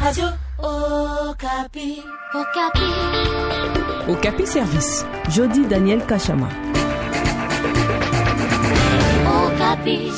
Radio Okapi. Okapi. Okapi Service. Jody Daniel Kachama. Okapi.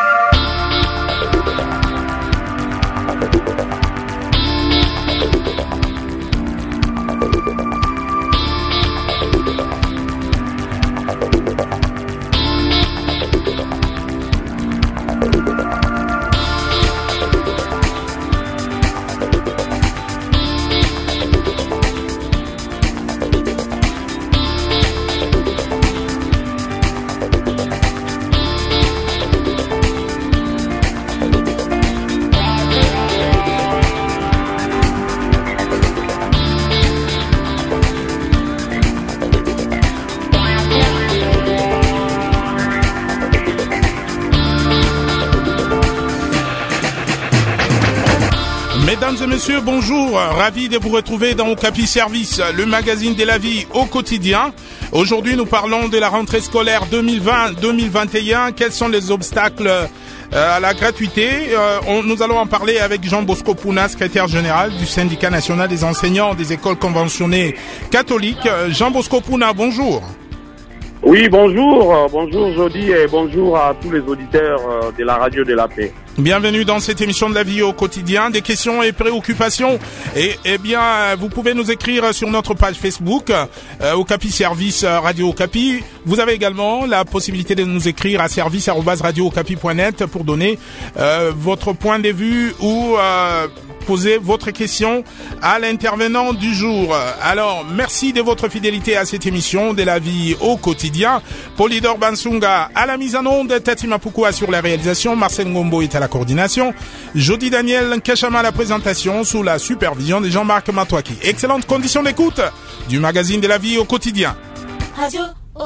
Mesdames et messieurs, bonjour. Ravi de vous retrouver dans Okapi Service, le magazine de la vie au quotidien. Aujourd'hui, nous parlons de la rentrée scolaire 2020-2021. Quels sont les obstacles à la gratuité? Nous allons en parler avec Jean Bosco Puna, secrétaire général du syndicat national des enseignants des écoles conventionnées catholiques. Jean Bosco Puna, bonjour. Oui, bonjour. Bonjour Jody et bonjour à tous les auditeurs de la radio de la paix. Bienvenue dans cette émission de la vie au quotidien, des questions et préoccupations. Et bien, vous pouvez nous écrire sur notre page Facebook, Okapi Service Radio Okapi. Vous avez également la possibilité de nous écrire à service@radiookapi.net pour donner votre point de vue ou poser votre question à l'intervenant du jour. Alors, merci de votre fidélité à cette émission de la vie au quotidien. Polydor Bansunga à la mise en onde, Tati Mapukua sur la réalisation, Marcel Ngombo est à la coordination, Jody Daniel Kachama à la présentation sous la supervision de Jean-Marc Matouaki. Excellente condition d'écoute du magazine de la vie au quotidien. Radio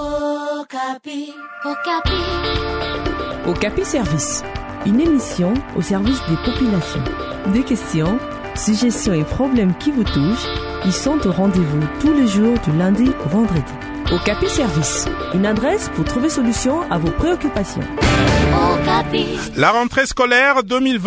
Okapi. Okapi. Okapi Service. Une émission au service des populations. Des questions, suggestions et problèmes qui vous touchent, ils sont au rendez-vous tous les jours du lundi au vendredi. Okapi Service, une adresse pour trouver solution à vos préoccupations. Okapi. La rentrée scolaire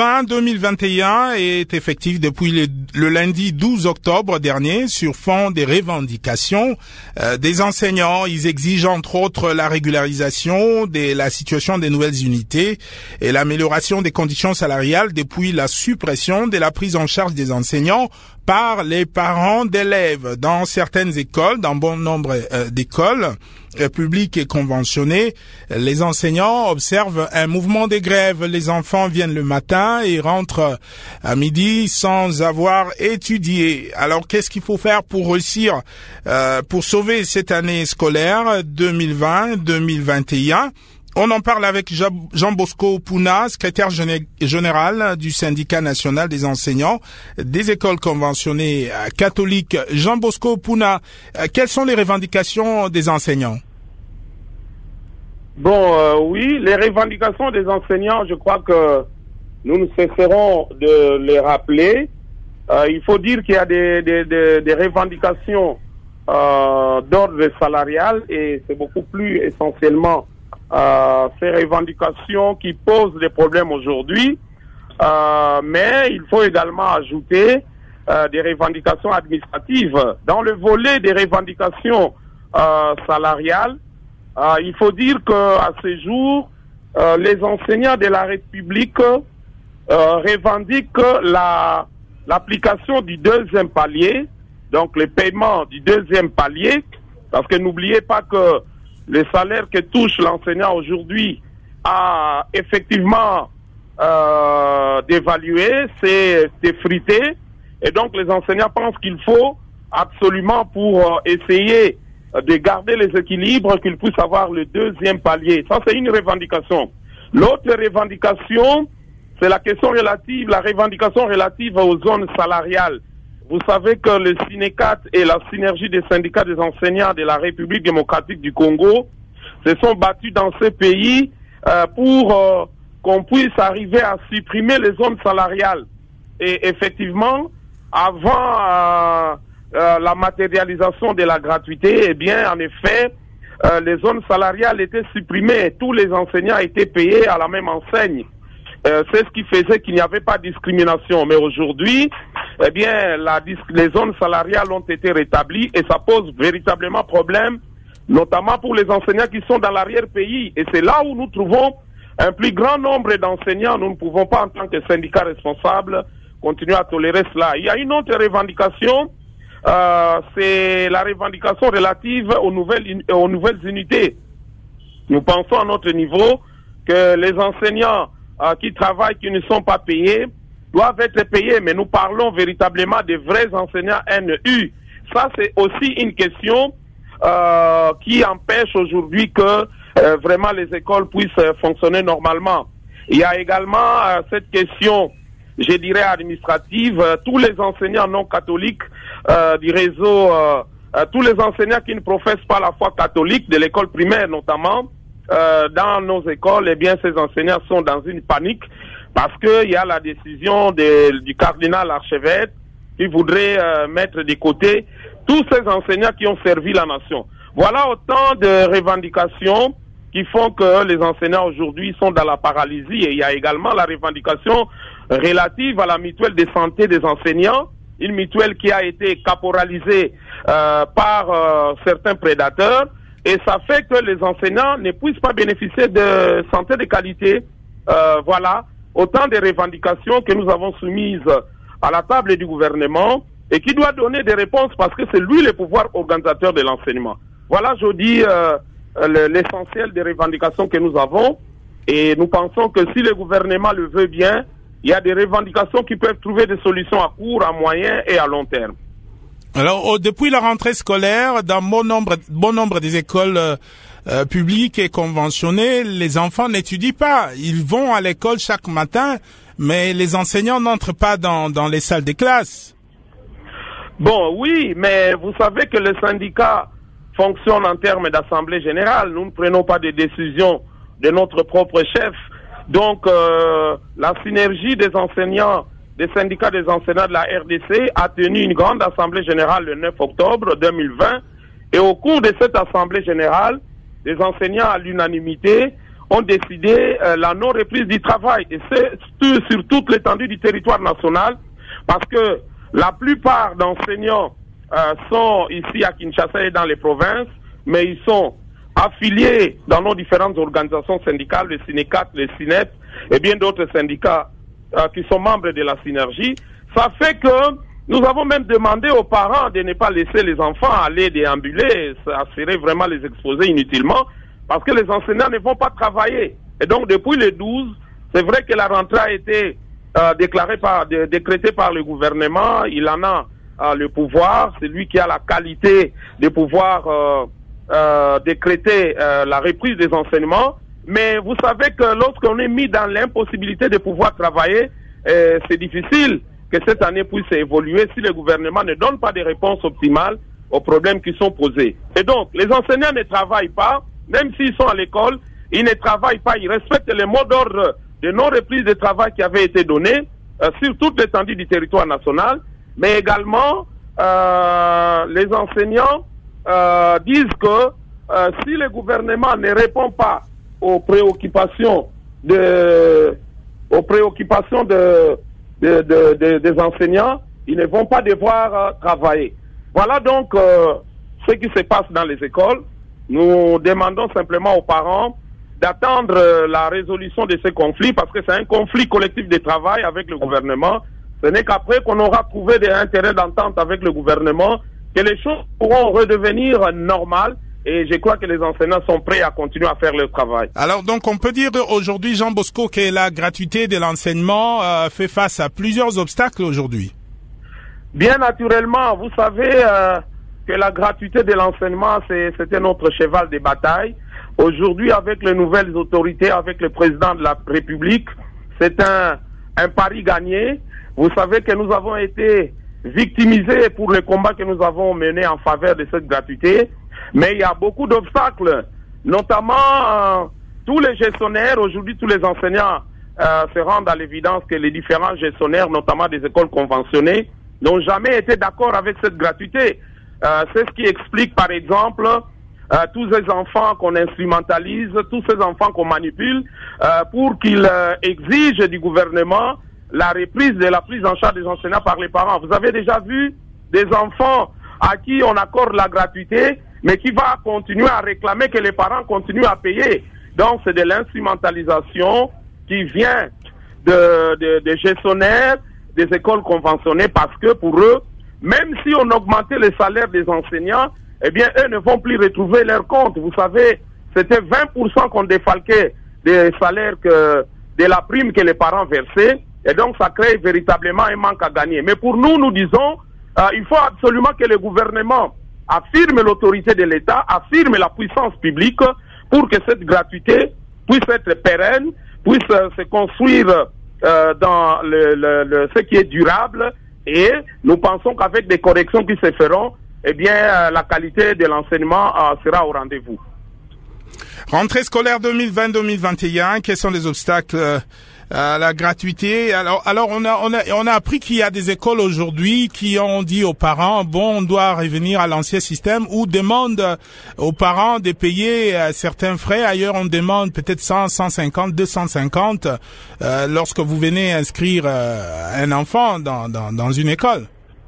2020-2021 est effective depuis le lundi 12 octobre dernier sur fond des revendications des enseignants. Ils exigent entre autres la régularisation de la situation des nouvelles unités et l'amélioration des conditions salariales depuis la suppression de la prise en charge des enseignants par les parents d'élèves. Dans certaines écoles, dans bon nombre d'écoles publiques et conventionnées, les enseignants observent un mouvement de grève. Les enfants viennent le matin et rentrent à midi sans avoir étudié. Alors, qu'est-ce qu'il faut faire pour réussir, pour sauver cette année scolaire 2020-2021? On en parle avec Jean Bosco Puna, secrétaire général du syndicat national des enseignants des écoles conventionnées catholiques. Jean Bosco Puna, quelles sont les revendications des enseignants? Oui, les revendications des enseignants, je crois que nous ne cesserons de les rappeler. Il faut dire qu'il y a des revendications d'ordre salarial et c'est beaucoup plus essentiellement ces revendications qui posent des problèmes aujourd'hui, mais il faut également ajouter des revendications administratives. Dans le volet des revendications salariales, il faut dire qu'à ce jour, les enseignants de la République revendiquent l'application du deuxième palier, donc le paiement du deuxième palier, parce que n'oubliez pas que le salaire que touche l'enseignant aujourd'hui a effectivement dévalué, c'est effrité, et donc les enseignants pensent qu'il faut absolument pour essayer de garder les équilibres qu'ils puissent avoir le deuxième palier. Ça, c'est une revendication. L'autre revendication, c'est la revendication relative aux zones salariales. Vous savez que le Synécat et la synergie des syndicats des enseignants de la République démocratique du Congo se sont battus dans ce pays pour qu'on puisse arriver à supprimer les zones salariales. Et effectivement, avant la matérialisation de la gratuité, eh bien, en effet, les zones salariales étaient supprimées. Tous les enseignants étaient payés à la même enseigne. C'est ce qui faisait qu'il n'y avait pas de discrimination. Mais aujourd'hui, eh bien, les zones salariales ont été rétablies et ça pose véritablement problème, notamment pour les enseignants qui sont dans l'arrière-pays. Et c'est là où nous trouvons un plus grand nombre d'enseignants. Nous ne pouvons pas, en tant que syndicat responsable, continuer à tolérer cela. Il y a une autre revendication, c'est la revendication relative aux nouvelles unités. Nous pensons à notre niveau que les enseignants qui travaillent, qui ne sont pas payés, doivent être payés, mais nous parlons véritablement des vrais enseignants NU. Ça, c'est aussi une question qui empêche aujourd'hui que vraiment les écoles puissent fonctionner normalement. Il y a également cette question, je dirais, administrative. Tous les enseignants non catholiques du réseau, tous les enseignants qui ne professent pas la foi catholique, de l'école primaire notamment, dans nos écoles, eh bien, ces enseignants sont dans une panique parce qu'il y a la décision du cardinal archevêque qui voudrait mettre de côté tous ces enseignants qui ont servi la nation. Voilà autant de revendications qui font que les enseignants aujourd'hui sont dans la paralysie. Et il y a également la revendication relative à la mutuelle de santé des enseignants, une mutuelle qui a été caporalisée par certains prédateurs. Et ça fait que les enseignants ne puissent pas bénéficier de santé de qualité. Voilà, autant de revendications que nous avons soumises à la table du gouvernement et qui doit donner des réponses parce que c'est lui le pouvoir organisateur de l'enseignement. Voilà, je dis l'essentiel des revendications que nous avons et nous pensons que si le gouvernement le veut bien, il y a des revendications qui peuvent trouver des solutions à court, à moyen et à long terme. Alors, depuis la rentrée scolaire, dans bon nombre des écoles publiques et conventionnées, les enfants n'étudient pas. Ils vont à l'école chaque matin, mais les enseignants n'entrent pas dans les salles de classe. Bon, oui, mais vous savez que le syndicat fonctionne en termes d'assemblée générale. Nous ne prenons pas de décisions de notre propre chef. Donc, la synergie des enseignants, des syndicats des enseignants de la RDC a tenu une grande assemblée générale le 9 octobre 2020. Et au cours de cette assemblée générale, les enseignants à l'unanimité ont décidé la non-reprise du travail. Et c'est sur toute l'étendue du territoire national, parce que la plupart d'enseignants sont ici à Kinshasa et dans les provinces, mais ils sont affiliés dans nos différentes organisations syndicales, le SYNECAT, le SYNEP et bien d'autres syndicats qui sont membres de la synergie. Ça fait que nous avons même demandé aux parents de ne pas laisser les enfants aller déambuler, ça serait vraiment les exposer inutilement, parce que les enseignants ne vont pas travailler. Et donc depuis le 12, c'est vrai que la rentrée a été décrétée par le gouvernement, il en a le pouvoir, c'est lui qui a la qualité de pouvoir décréter la reprise des enseignements. Mais vous savez que lorsqu'on est mis dans l'impossibilité de pouvoir travailler, c'est difficile que cette année puisse évoluer si le gouvernement ne donne pas de réponses optimales aux problèmes qui sont posés. Et donc, les enseignants ne travaillent pas, même s'ils sont à l'école, ils ne travaillent pas, ils respectent les mots d'ordre de non-reprise de travail qui avaient été donnés sur toute l'étendue du territoire national, mais également les enseignants disent que si le gouvernement ne répond pas aux préoccupations des enseignants, ils ne vont pas devoir travailler. Voilà donc ce qui se passe dans les écoles. Nous demandons simplement aux parents d'attendre la résolution de ce conflit, parce que c'est un conflit collectif de travail avec le gouvernement. Ce n'est qu'après qu'on aura trouvé des intérêts d'entente avec le gouvernement que les choses pourront redevenir normales. Et je crois que les enseignants sont prêts à continuer à faire leur travail. Alors donc on peut dire aujourd'hui, Jean Bosco, que la gratuité de l'enseignement fait face à plusieurs obstacles aujourd'hui. Bien naturellement, vous savez que la gratuité de l'enseignement, c'était notre cheval de bataille. Aujourd'hui, avec les nouvelles autorités, avec le président de la République, c'est un pari gagné. Vous savez que nous avons été victimisés pour le combat que nous avons mené en faveur de cette gratuité. Mais il y a beaucoup d'obstacles, notamment tous les gestionnaires, aujourd'hui tous les enseignants se rendent à l'évidence que les différents gestionnaires, notamment des écoles conventionnées, n'ont jamais été d'accord avec cette gratuité. C'est ce qui explique par exemple tous ces enfants qu'on instrumentalise, tous ces enfants qu'on manipule pour qu'ils exigent du gouvernement la reprise de la prise en charge des enseignants par les parents. Vous avez déjà vu des enfants à qui on accorde la gratuité, mais qui va continuer à réclamer que les parents continuent à payer. Donc c'est de l'instrumentalisation qui vient des gestionnaires des écoles conventionnées, parce que pour eux, même si on augmentait les salaires des enseignants, eh bien eux ne vont plus retrouver leur compte. Vous savez, c'était 20% qu'on défalquait des salaires de la prime que les parents versaient, et donc ça crée véritablement un manque à gagner. Mais pour nous, nous disons, il faut absolument que le gouvernement affirme l'autorité de l'État, affirme la puissance publique pour que cette gratuité puisse être pérenne, puisse se construire dans ce qui est durable, et nous pensons qu'avec des corrections qui se feront, eh bien la qualité de l'enseignement sera au rendez-vous. Rentrée scolaire 2020-2021, quels sont les obstacles à la gratuité? Alors on a appris qu'il y a des écoles aujourd'hui qui ont dit aux parents, bon, on doit revenir à l'ancien système, ou demande aux parents de payer certains frais. Ailleurs, on demande peut-être 100, 150, 250 lorsque vous venez inscrire un enfant dans une école.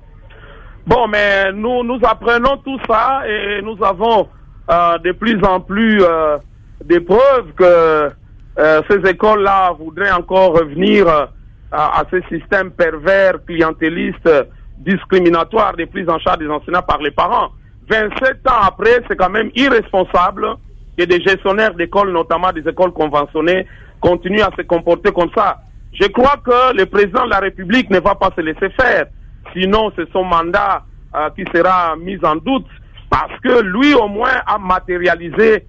Bon, mais nous apprenons tout ça, et nous avons de plus en plus des preuves que ces écoles-là voudraient encore revenir à ce système pervers, clientéliste, discriminatoire de prise en charge des enseignants par les parents. 27 ans après, c'est quand même irresponsable que des gestionnaires d'écoles, notamment des écoles conventionnées, continuent à se comporter comme ça. Je crois que le président de la République ne va pas se laisser faire. Sinon, c'est son mandat qui sera mis en doute, parce que lui, au moins, a matérialisé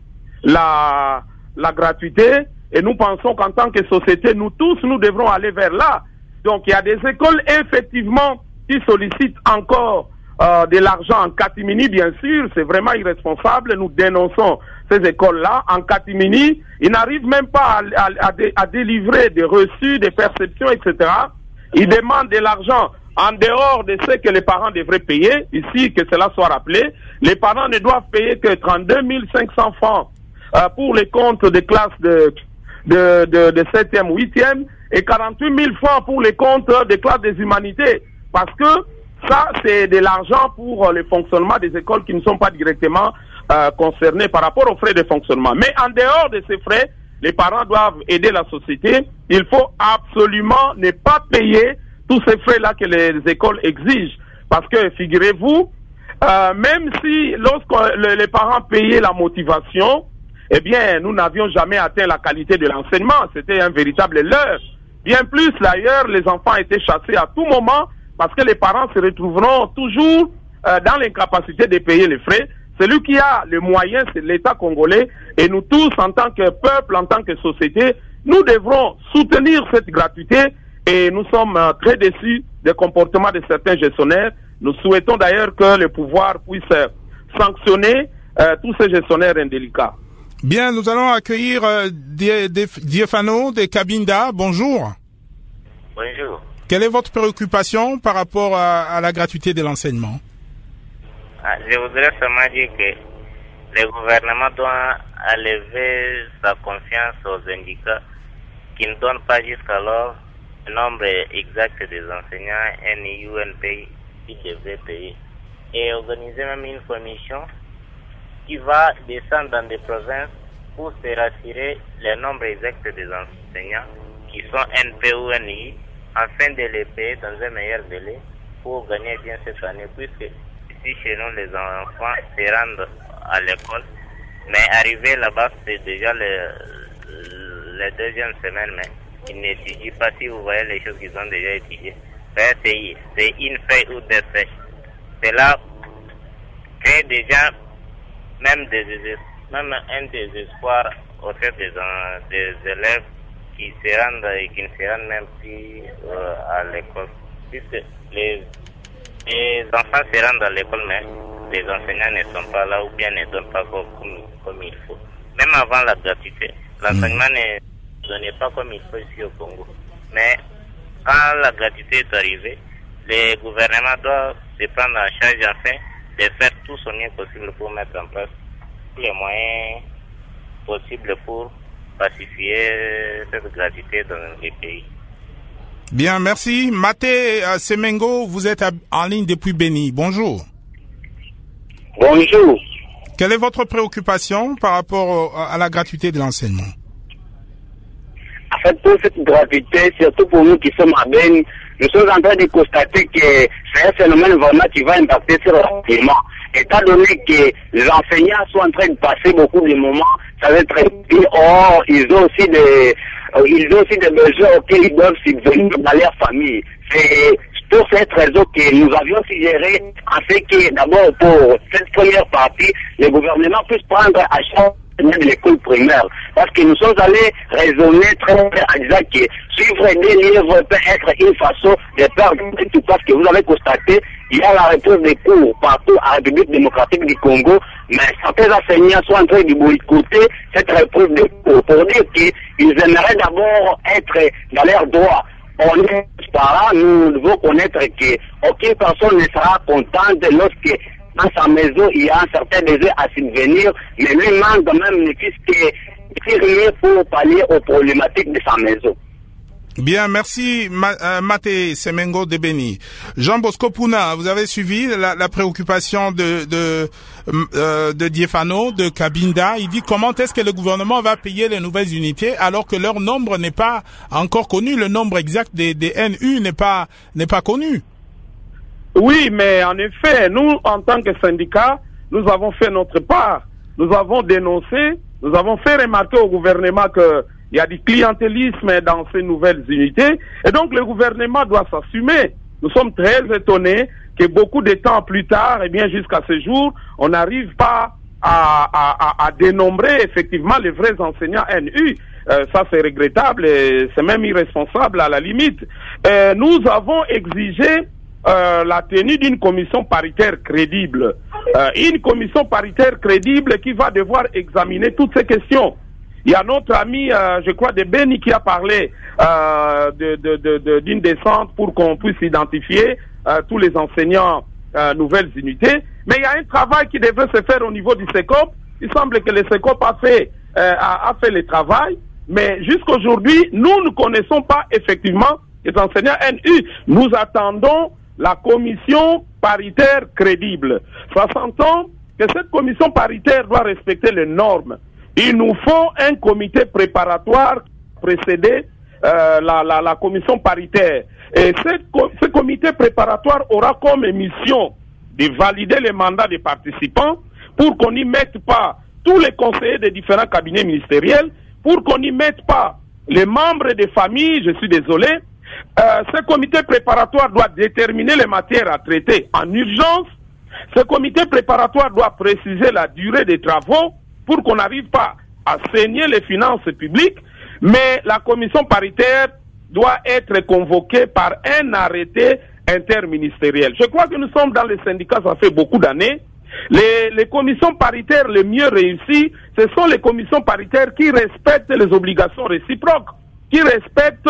la gratuité. Et nous pensons qu'en tant que société, nous tous, nous devrons aller vers là. Donc, il y a des écoles, effectivement, qui sollicitent encore de l'argent en catimini, bien sûr. C'est vraiment irresponsable. Nous dénonçons ces écoles-là. En catimini, ils n'arrivent même pas à délivrer des reçus, des perceptions, etc. Ils demandent de l'argent en dehors de ce que les parents devraient payer. Ici, que cela soit rappelé, les parents ne doivent payer que 32 500 francs pour les comptes des classes de 7e, 8e, et 48 000 francs pour les comptes des classes des humanités. Parce que ça, c'est de l'argent pour le fonctionnement des écoles qui ne sont pas directement concernées par rapport aux frais de fonctionnement. Mais en dehors de ces frais, les parents doivent aider la société. Il faut absolument ne pas payer tous ces frais-là que les écoles exigent. Parce que, figurez-vous, même si lorsque les parents payaient la motivation, eh bien, nous n'avions jamais atteint la qualité de l'enseignement. C'était un véritable leurre. Bien plus, d'ailleurs, les enfants étaient chassés à tout moment, parce que les parents se retrouveront toujours dans l'incapacité de payer les frais. Celui qui a les moyens, c'est l'État congolais. Et nous tous, en tant que peuple, en tant que société, nous devrons soutenir cette gratuité. Et nous sommes très déçus des comportements de certains gestionnaires. Nous souhaitons d'ailleurs que le pouvoir puisse sanctionner tous ces gestionnaires indélicats. Bien, nous allons accueillir Diefano de Cabinda. Bonjour. Bonjour. Quelle est votre préoccupation par rapport à la gratuité de l'enseignement? Je voudrais seulement dire que le gouvernement doit enlever sa confiance aux syndicats qui ne donnent pas jusqu'alors le nombre exact des enseignants NIU, NPI qui devraient payer, et organiser même une commission qui va descendre dans des provinces pour se rassurer le nombre exact des enseignants qui sont NP ou NI, afin de les payer dans un meilleur délai pour gagner bien cette année, puisque ici chez nous les enfants se rendent à l'école, mais arriver là-bas c'est déjà la deuxième semaine, mais ils n'étudient pas. Si vous voyez les choses qu'ils ont déjà étudiées, c'est une feuille ou deux feuilles. Cela crée déjà même un désespoir au fait des élèves qui se rendent et qui ne se rendent même plus à l'école, puisque les enfants se rendent à l'école, mais les enseignants ne sont pas là ou bien ne donnent pas comme il faut. Même avant la gratuité, l'enseignement ne donnait pas comme il faut ici au Congo. Mais quand la gratuité est arrivée, les gouvernements doivent se prendre en charge afin de faire tout son mieux possible pour mettre en place tous les moyens possibles pour pacifier cette gratuité dans les pays. Bien, merci. Maté Semengo, vous êtes en ligne depuis Béni. Bonjour. Bonjour. Quelle est votre préoccupation par rapport à la gratuité de l'enseignement? En fait, pour cette gratuité, surtout pour nous qui sommes à Béni, nous sommes en train de constater que c'est un phénomène vraiment qui va impacter sur l'enseignement. Étant donné que les enseignants sont en train de passer beaucoup de moments, ça va être très bien. Or, ils ont aussi des besoins auxquels ils doivent subvenir dans leur famille. C'est pour cette raison que nous avions suggéré en fait que d'abord pour cette première partie, le gouvernement puisse prendre à charge de l'école primaire. Parce que nous sommes allés raisonner très en disant que suivre des livres peut être une façon de perdre tout, parce que vous avez constaté, il y a la reprise des cours partout à la République démocratique du Congo, mais certains enseignants sont en train de boycotter cette reprise des cours pour dire qu'ils aimeraient d'abord être dans leurs droits. On est parents, nous devons connaître qu'aucune personne ne sera contente lorsque dans sa maison, il y a un certain désir à subvenir, mais lui manque quand même ne puisse rien pour pallier aux problématiques de sa maison. Bien, merci Maté Semengo de Béni. Jean Bosco Puna, vous avez suivi la préoccupation de Diefano, de Kabinda. Il dit comment est-ce que le gouvernement va payer les nouvelles unités alors que leur nombre n'est pas encore connu, le nombre exact des NU n'est pas connu. Oui, mais en effet, nous, en tant que syndicat, nous avons fait notre part. Nous avons dénoncé, nous avons fait remarquer au gouvernement que il y a du clientélisme dans ces nouvelles unités. Et donc, le gouvernement doit s'assumer. Nous sommes très étonnés que beaucoup de temps plus tard, eh bien, jusqu'à ce jour, on n'arrive pas à dénombrer effectivement les vrais enseignants NU. Ça, c'est regrettable et c'est même irresponsable à la limite. Nous avons exigé la tenue d'une commission paritaire crédible. Une commission paritaire crédible qui va devoir examiner toutes ces questions. Il y a notre ami, je crois, de Béni qui a parlé d'une descente pour qu'on puisse identifier tous les enseignants nouvelles unités. Mais il y a un travail qui devrait se faire au niveau du SECOP. Il semble que le SECOP a fait le travail, mais jusqu'aujourd'hui, nous ne connaissons pas effectivement les enseignants NU. Nous attendons la commission paritaire crédible. Ça s'entend que cette commission paritaire doit respecter les normes. Il nous faut un comité préparatoire précéder la commission paritaire. Et ce comité préparatoire aura comme mission de valider les mandats des participants pour qu'on n'y mette pas tous les conseillers des différents cabinets ministériels, pour qu'on n'y mette pas les membres des familles, je suis désolé. Ce comité préparatoire doit déterminer les matières à traiter en urgence. Ce comité préparatoire doit préciser la durée des travaux pour qu'on n'arrive pas à saigner les finances publiques, mais la commission paritaire doit être convoquée par un arrêté interministériel. Je crois que nous sommes dans les syndicats, ça fait beaucoup d'années. Les commissions paritaires les mieux réussies, ce sont les commissions paritaires qui respectent les obligations réciproques, qui respectent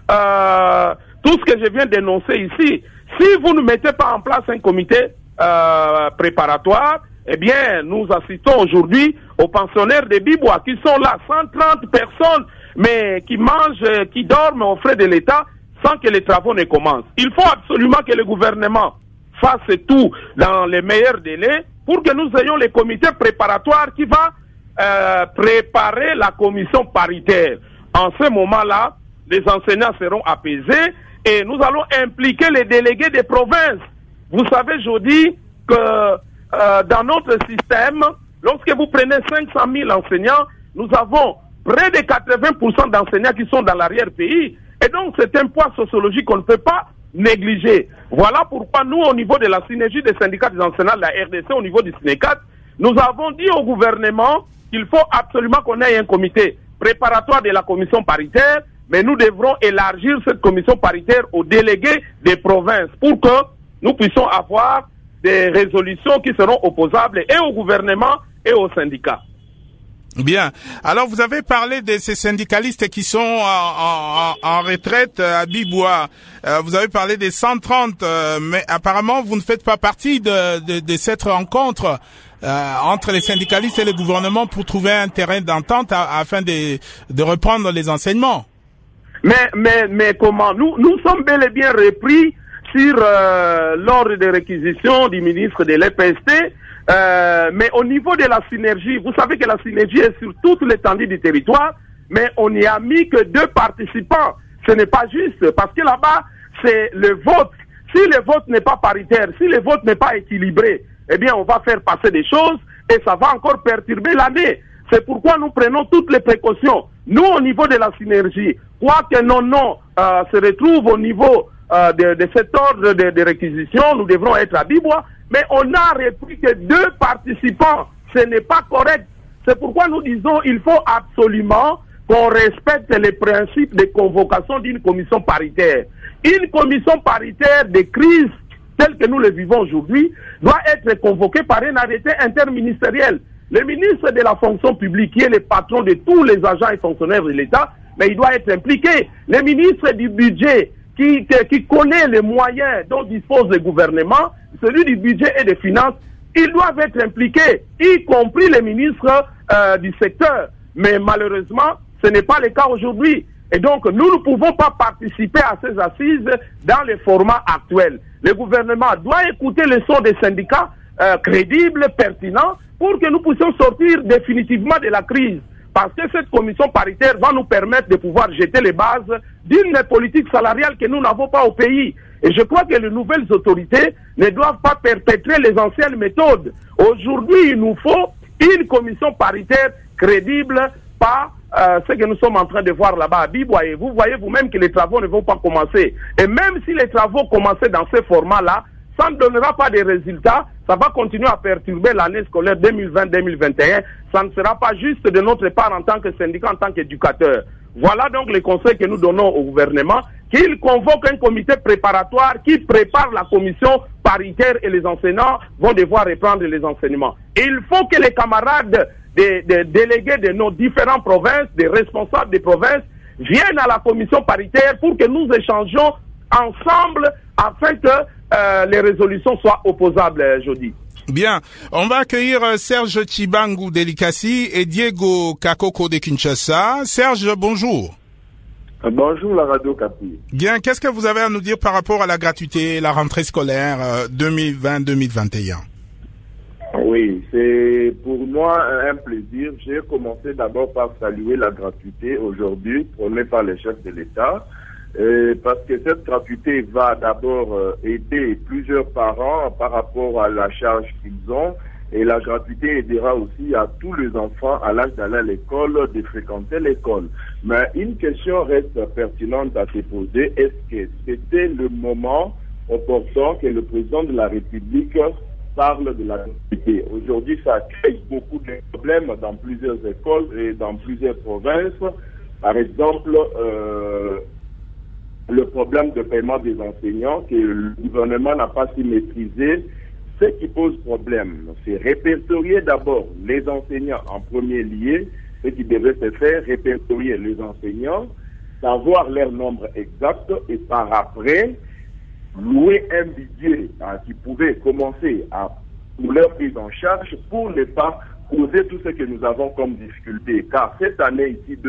tout ce que je viens d'énoncer ici. Si vous ne mettez pas en place un comité préparatoire, eh bien, nous assistons aujourd'hui aux pensionnaires des Bibois qui sont là, 130 personnes, mais qui mangent, qui dorment aux frais de l'État sans que les travaux ne commencent. Il faut absolument que le gouvernement fasse tout dans les meilleurs délais pour que nous ayons les comités préparatoires qui vont préparer la commission paritaire. En ce moment-là, les enseignants seront apaisés et nous allons impliquer les délégués des provinces. Vous savez, je dis que dans notre système, lorsque vous prenez 500 000 enseignants, nous avons près de 80% d'enseignants qui sont dans l'arrière-pays. Et donc, c'est un poids sociologique qu'on ne peut pas négliger. Voilà pourquoi nous, au niveau de la synergie des syndicats des enseignants de la RDC, au niveau du SNECAT, nous avons dit au gouvernement qu'il faut absolument qu'on ait un comité préparatoire de la commission paritaire, mais nous devrons élargir cette commission paritaire aux délégués des provinces pour que nous puissions avoir des résolutions qui seront opposables et au gouvernement et aux syndicats. Bien. Alors, vous avez parlé de ces syndicalistes qui sont en retraite à Bibois. Vous avez parlé des 130, mais apparemment, vous ne faites pas partie de cette rencontre entre les syndicalistes et le gouvernement pour trouver un terrain d'entente afin de reprendre les enseignements. Mais comment? Nous sommes bel et bien repris sur l'ordre de réquisition du ministre de l'EPST, mais au niveau de la synergie, vous savez que la synergie est sur toute l'étendue du territoire, mais on n'y a mis que 2 participants. Ce n'est pas juste, parce que là-bas, c'est le vote. Si le vote n'est pas paritaire, si le vote n'est pas équilibré, eh bien, on va faire passer des choses et ça va encore perturber l'année. C'est pourquoi nous prenons toutes les précautions. Nous, au niveau de la synergie, quoi que nos noms se retrouvent au niveau de cet ordre de réquisition, nous devrons être à Bibois, mais on n'a repris que 2 participants. Ce n'est pas correct. C'est pourquoi nous disons qu'il faut absolument qu'on respecte les principes de convocation d'une commission paritaire. Une commission paritaire de crise telle que nous le vivons aujourd'hui doit être convoquée par un arrêté interministériel. Le ministre de la fonction publique, qui est le patron de tous les agents et fonctionnaires de l'État, mais il doit être impliqué. Le ministre du budget, qui connaît les moyens dont dispose le gouvernement, celui du budget et des finances, ils doivent être impliqués, y compris les ministres du secteur. Mais malheureusement, ce n'est pas le cas aujourd'hui. Et donc, nous ne pouvons pas participer à ces assises dans le format actuel. Le gouvernement doit écouter le son des syndicats crédibles, pertinents, pour que nous puissions sortir définitivement de la crise. Parce que cette commission paritaire va nous permettre de pouvoir jeter les bases d'une politique salariale que nous n'avons pas au pays. Et je crois que les nouvelles autorités ne doivent pas perpétrer les anciennes méthodes. Aujourd'hui, il nous faut une commission paritaire crédible, pas ce que nous sommes en train de voir là-bas à Bibois. Et vous voyez vous-même que les travaux ne vont pas commencer. Et même si les travaux commençaient dans ce format-là, ça ne donnera pas de résultats, ça va continuer à perturber l'année scolaire 2020-2021. Ça ne sera pas juste de notre part en tant que syndicat, en tant qu'éducateur. Voilà donc les conseils que nous donnons au gouvernement, qu'il convoque un comité préparatoire qui prépare la commission paritaire et les enseignants vont devoir reprendre les enseignements. Et il faut que les camarades des délégués de nos différentes provinces, des responsables des provinces, viennent à la commission paritaire pour que nous échangions ensemble afin que les résolutions soient opposables jeudi. Bien, on va accueillir Serge Chibangu de l'ICASI et Diego Kakoko de Kinshasa. Serge, bonjour. Bonjour la radio Capi. Bien, qu'est-ce que vous avez à nous dire par rapport à la gratuité, la rentrée scolaire 2020-2021? Oui, c'est pour moi un plaisir. J'ai commencé d'abord par saluer la gratuité aujourd'hui prônée par les chefs de l'État. Parce que cette gratuité va d'abord aider plusieurs parents par rapport à la charge qu'ils ont, et la gratuité aidera aussi à tous les enfants à l'âge d'aller à l'école de fréquenter l'école. Mais une question reste pertinente à se poser: est-ce que c'était le moment opportun que le président de la République parle de la gratuité? Aujourd'hui, ça crée beaucoup de problèmes dans plusieurs écoles et dans plusieurs provinces. Par exemple, le problème de paiement des enseignants que le gouvernement n'a pas su maîtriser. Ce qui pose problème, c'est répertorier d'abord les enseignants en premier lieu, ce qui devait se faire, répertorier les enseignants, savoir leur nombre exact et par après, louer un budget qui pouvait commencer pour leur prise en charge pour ne pas causer tout ce que nous avons comme difficulté. Car cette année ici,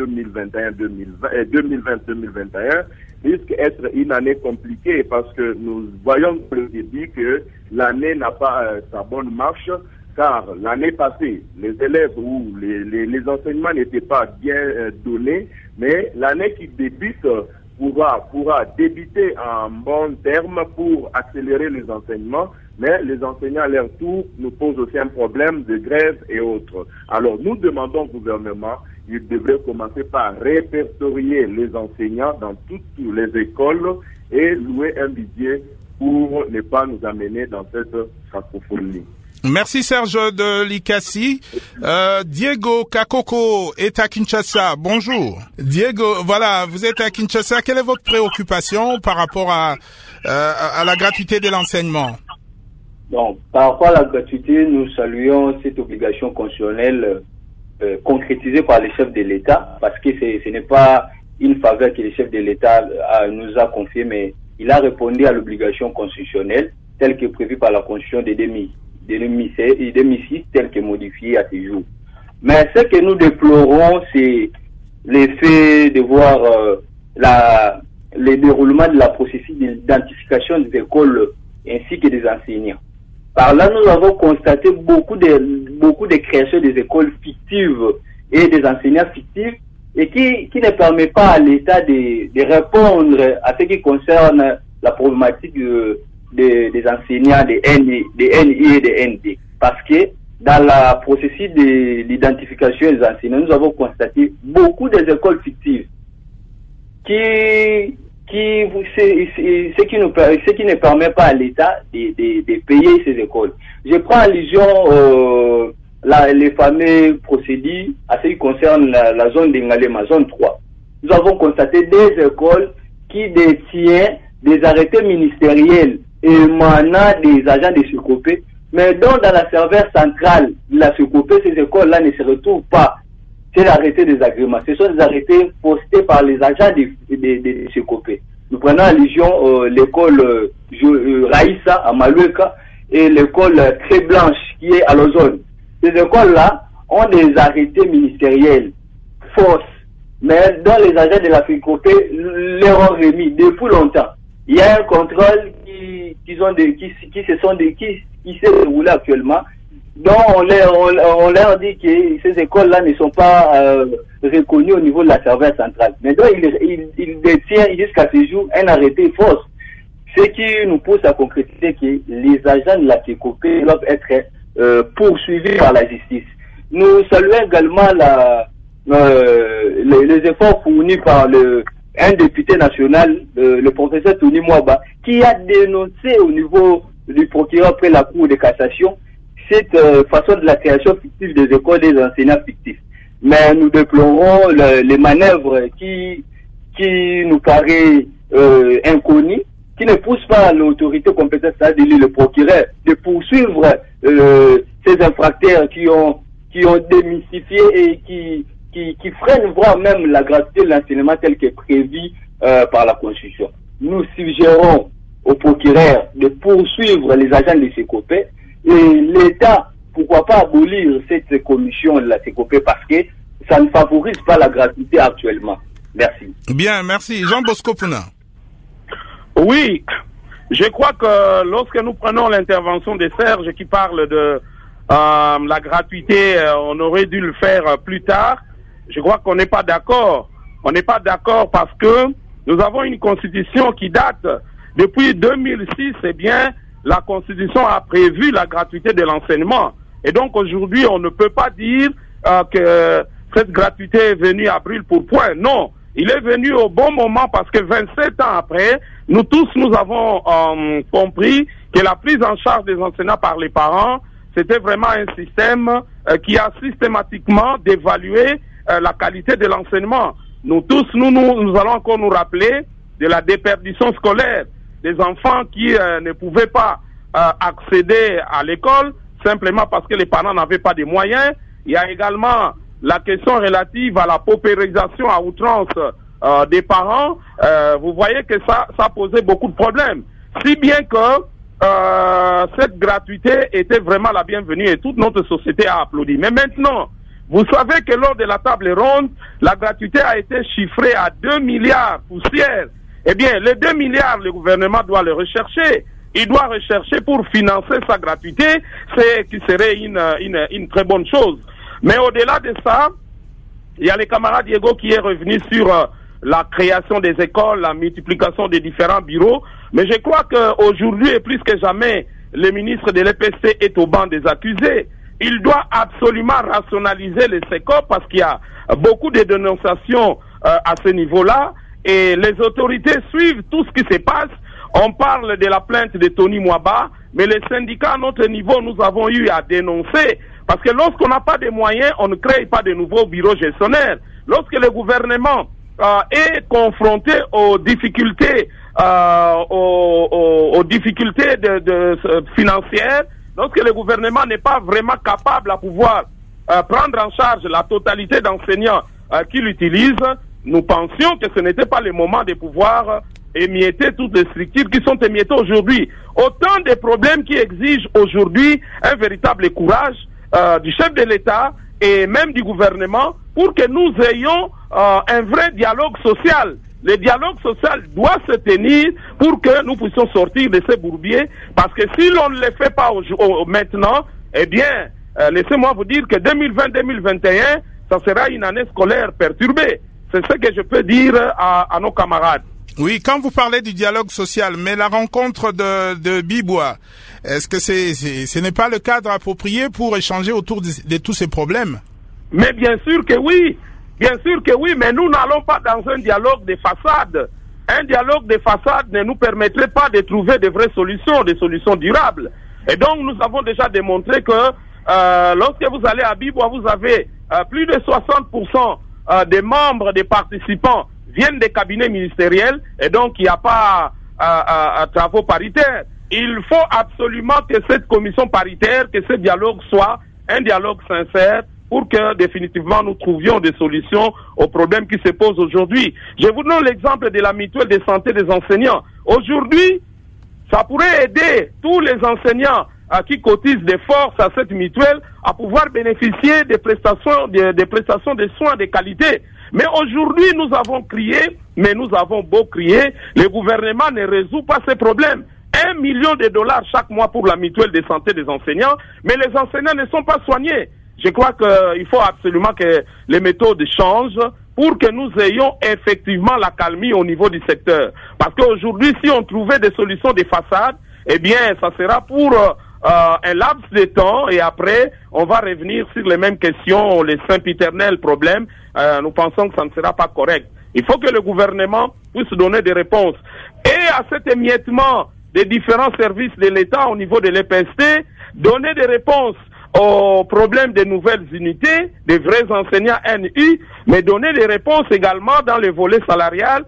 2020-2021, risque d'être une année compliquée parce que nous voyons depuis le début que l'année n'a pas sa bonne marche, car l'année passée, les élèves ou les enseignements n'étaient pas bien donnés, mais l'année qui débute pourra débuter en bon terme pour accélérer les enseignements, mais les enseignants à leur tour nous posent aussi un problème de grève et autres. Alors nous demandons au gouvernement, il devrait commencer par répertorier les enseignants dans toutes les écoles et louer un budget pour ne pas nous amener dans cette cacophonie. Merci Serge de l'ICASI. Diego Kakoko est à Kinshasa. Bonjour. Diego, voilà, vous êtes à Kinshasa. Quelle est votre préoccupation par rapport à la gratuité de l'enseignement? Bon, par rapport à la gratuité, nous saluons cette obligation constitutionnelle concrétisée par les chefs de l'État, parce que ce n'est pas une faveur que le chef de l'État nous a confiée, mais il a répondu à l'obligation constitutionnelle telle que prévue par la Constitution de 2006, telle que modifiée à ce jour. Mais ce que nous déplorons, c'est l'effet de voir le déroulement de la processus d'identification des écoles ainsi que des enseignants. Par là, nous avons constaté beaucoup de créations des écoles fictives et des enseignants fictifs et qui ne permet pas à l'État de répondre à ce qui concerne la problématique des enseignants, des NI et des ND. Parce que dans la processus de l'identification des enseignants, nous avons constaté beaucoup des écoles fictives ce qui ne permet pas à l'État de payer ces écoles. Je prends allusion les fameux procédés à ce qui concerne la zone d'Ingalema, zone 3. Nous avons constaté des écoles qui détiennent des arrêtés ministériels émanant des agents de Secopé, mais dont dans la serveur centrale de la Secopé, ces écoles-là ne se retrouvent pas. C'est l'arrêté des agréments. Ce sont des arrêtés postés par les agents de Secopé. Nous prenons allusion l'école Raïssa à Malueka et l'école Très Blanche qui est à l'Ozone. Ces écoles-là ont des arrêtés ministériels fausses, mais dont les agents de la Secopé leur ont remis depuis longtemps. Il y a un contrôle qui s'est déroulé actuellement, dont on leur dit que ces écoles-là ne sont pas reconnues au niveau de la serveur centrale. Mais donc, il détient jusqu'à ce jour un arrêté fausse, ce qui nous pousse à concrétiser que les agents de la CECOPE doivent être poursuivis par la justice. Nous saluons également les efforts fournis par un député national, le professeur Tony Mwaba, qui a dénoncé au niveau du procureur près la Cour de cassation cette façon de la création fictive des écoles des enseignants fictifs. Mais nous déplorons les manœuvres qui nous paraît inconnues, qui ne poussent pas l'autorité compétente, c'est-à-dire le procureur, de poursuivre ces infracteurs qui ont démystifié et qui freinent voire même la gratuité de l'enseignement tel que prévu par la Constitution. Nous suggérons au procureur de poursuivre les agents de Secopé et l'État, pourquoi pas abolir cette commission de la Secopé parce que ça ne favorise pas la gratuité actuellement. Merci. Bien, merci. Jean Bosco Pouna. Oui, je crois que lorsque nous prenons l'intervention de Serge qui parle de la gratuité, on aurait dû le faire plus tard. Je crois qu'on n'est pas d'accord. On n'est pas d'accord parce que nous avons une constitution qui date depuis 2006. Eh bien, la constitution a prévu la gratuité de l'enseignement. Et donc aujourd'hui, on ne peut pas dire que cette gratuité est venue à brûle pour point. Non, il est venu au bon moment parce que 27 ans après, nous tous, nous avons compris que la prise en charge des enseignants par les parents, c'était vraiment un système qui a systématiquement dévalué la qualité de l'enseignement. Nous tous, nous allons encore nous rappeler de la déperdition scolaire des enfants qui ne pouvaient pas accéder à l'école simplement parce que les parents n'avaient pas de moyens. Il y a également la question relative à la paupérisation à outrance des parents. Vous voyez que ça posait beaucoup de problèmes. Si bien que cette gratuité était vraiment la bienvenue et toute notre société a applaudi. Mais maintenant, vous savez que lors de la table ronde, la gratuité a été chiffrée à 2 milliards poussières. Eh bien, les 2 milliards, le gouvernement doit les rechercher. Il doit rechercher pour financer sa gratuité, ce qui serait une très bonne chose. Mais au-delà de ça, il y a le camarade Diego qui est revenu sur la création des écoles, la multiplication des différents bureaux. Mais je crois qu'aujourd'hui, et plus que jamais, le ministre de l'EPC est au banc des accusés. Il doit absolument rationaliser les SECOP parce qu'il y a beaucoup de dénonciations à ce niveau-là. Et les autorités suivent tout ce qui se passe. On parle de la plainte de Tony Mwaba, mais les syndicats à notre niveau, nous avons eu à dénoncer. Parce que lorsqu'on n'a pas de moyens, on ne crée pas de nouveaux bureaux gestionnaires. Lorsque le gouvernement est confronté aux difficultés, aux difficultés financières, lorsque le gouvernement n'est pas vraiment capable à pouvoir prendre en charge la totalité d'enseignants qui l'utilisent, nous pensions que ce n'était pas le moment de pouvoir émietter toutes les structures qui sont émiettées aujourd'hui. Autant de problèmes qui exigent aujourd'hui un véritable courage du chef de l'État et même du gouvernement pour que nous ayons un vrai dialogue social le dialogue social doit se tenir pour que nous puissions sortir de ces bourbiers, parce que si l'on ne le fait pas maintenant, eh bien, laissez-moi vous dire que 2020-2021, ça sera une année scolaire perturbée. C'est ce que je peux dire à nos camarades. Oui, quand vous parlez du dialogue social, mais la rencontre de Bibois, est-ce que ce n'est pas le cadre approprié pour échanger autour de tous ces problèmes? Mais bien sûr que oui, mais nous n'allons pas dans un dialogue de façade. Un dialogue de façade ne nous permettrait pas de trouver de vraies solutions, des solutions durables. Et donc nous avons déjà démontré que lorsque vous allez à Bibois, vous avez plus de 60% des membres, des participants viennent des cabinets ministériels, et donc il n'y a pas travaux paritaires. Il faut absolument que cette commission paritaire, que ce dialogue soit un dialogue sincère pour que définitivement nous trouvions des solutions aux problèmes qui se posent aujourd'hui. Je vous donne l'exemple de la mutuelle de santé des enseignants. Aujourd'hui, ça pourrait aider tous les enseignants qui cotisent des forces à cette mutuelle à pouvoir bénéficier des prestations de soins de qualité. Mais aujourd'hui, nous avons crié, mais nous avons beau crier, le gouvernement ne résout pas ces problèmes. $1 million chaque mois pour la mutuelle de santé des enseignants, mais les enseignants ne sont pas soignés. Je crois qu'il faut absolument que les méthodes changent pour que nous ayons effectivement la calmie au niveau du secteur. Parce qu'aujourd'hui, si on trouvait des solutions de façade, eh bien, ça sera pour un laps de temps, et après, on va revenir sur les mêmes questions, les sempiternels problèmes. Nous pensons que ça ne sera pas correct. Il faut que le gouvernement puisse donner des réponses. Et à cet émiettement des différents services de l'État au niveau de l'EPST, donner des réponses aux problèmes des nouvelles unités, des vrais enseignants NU, mais donner des réponses également dans le volet salarial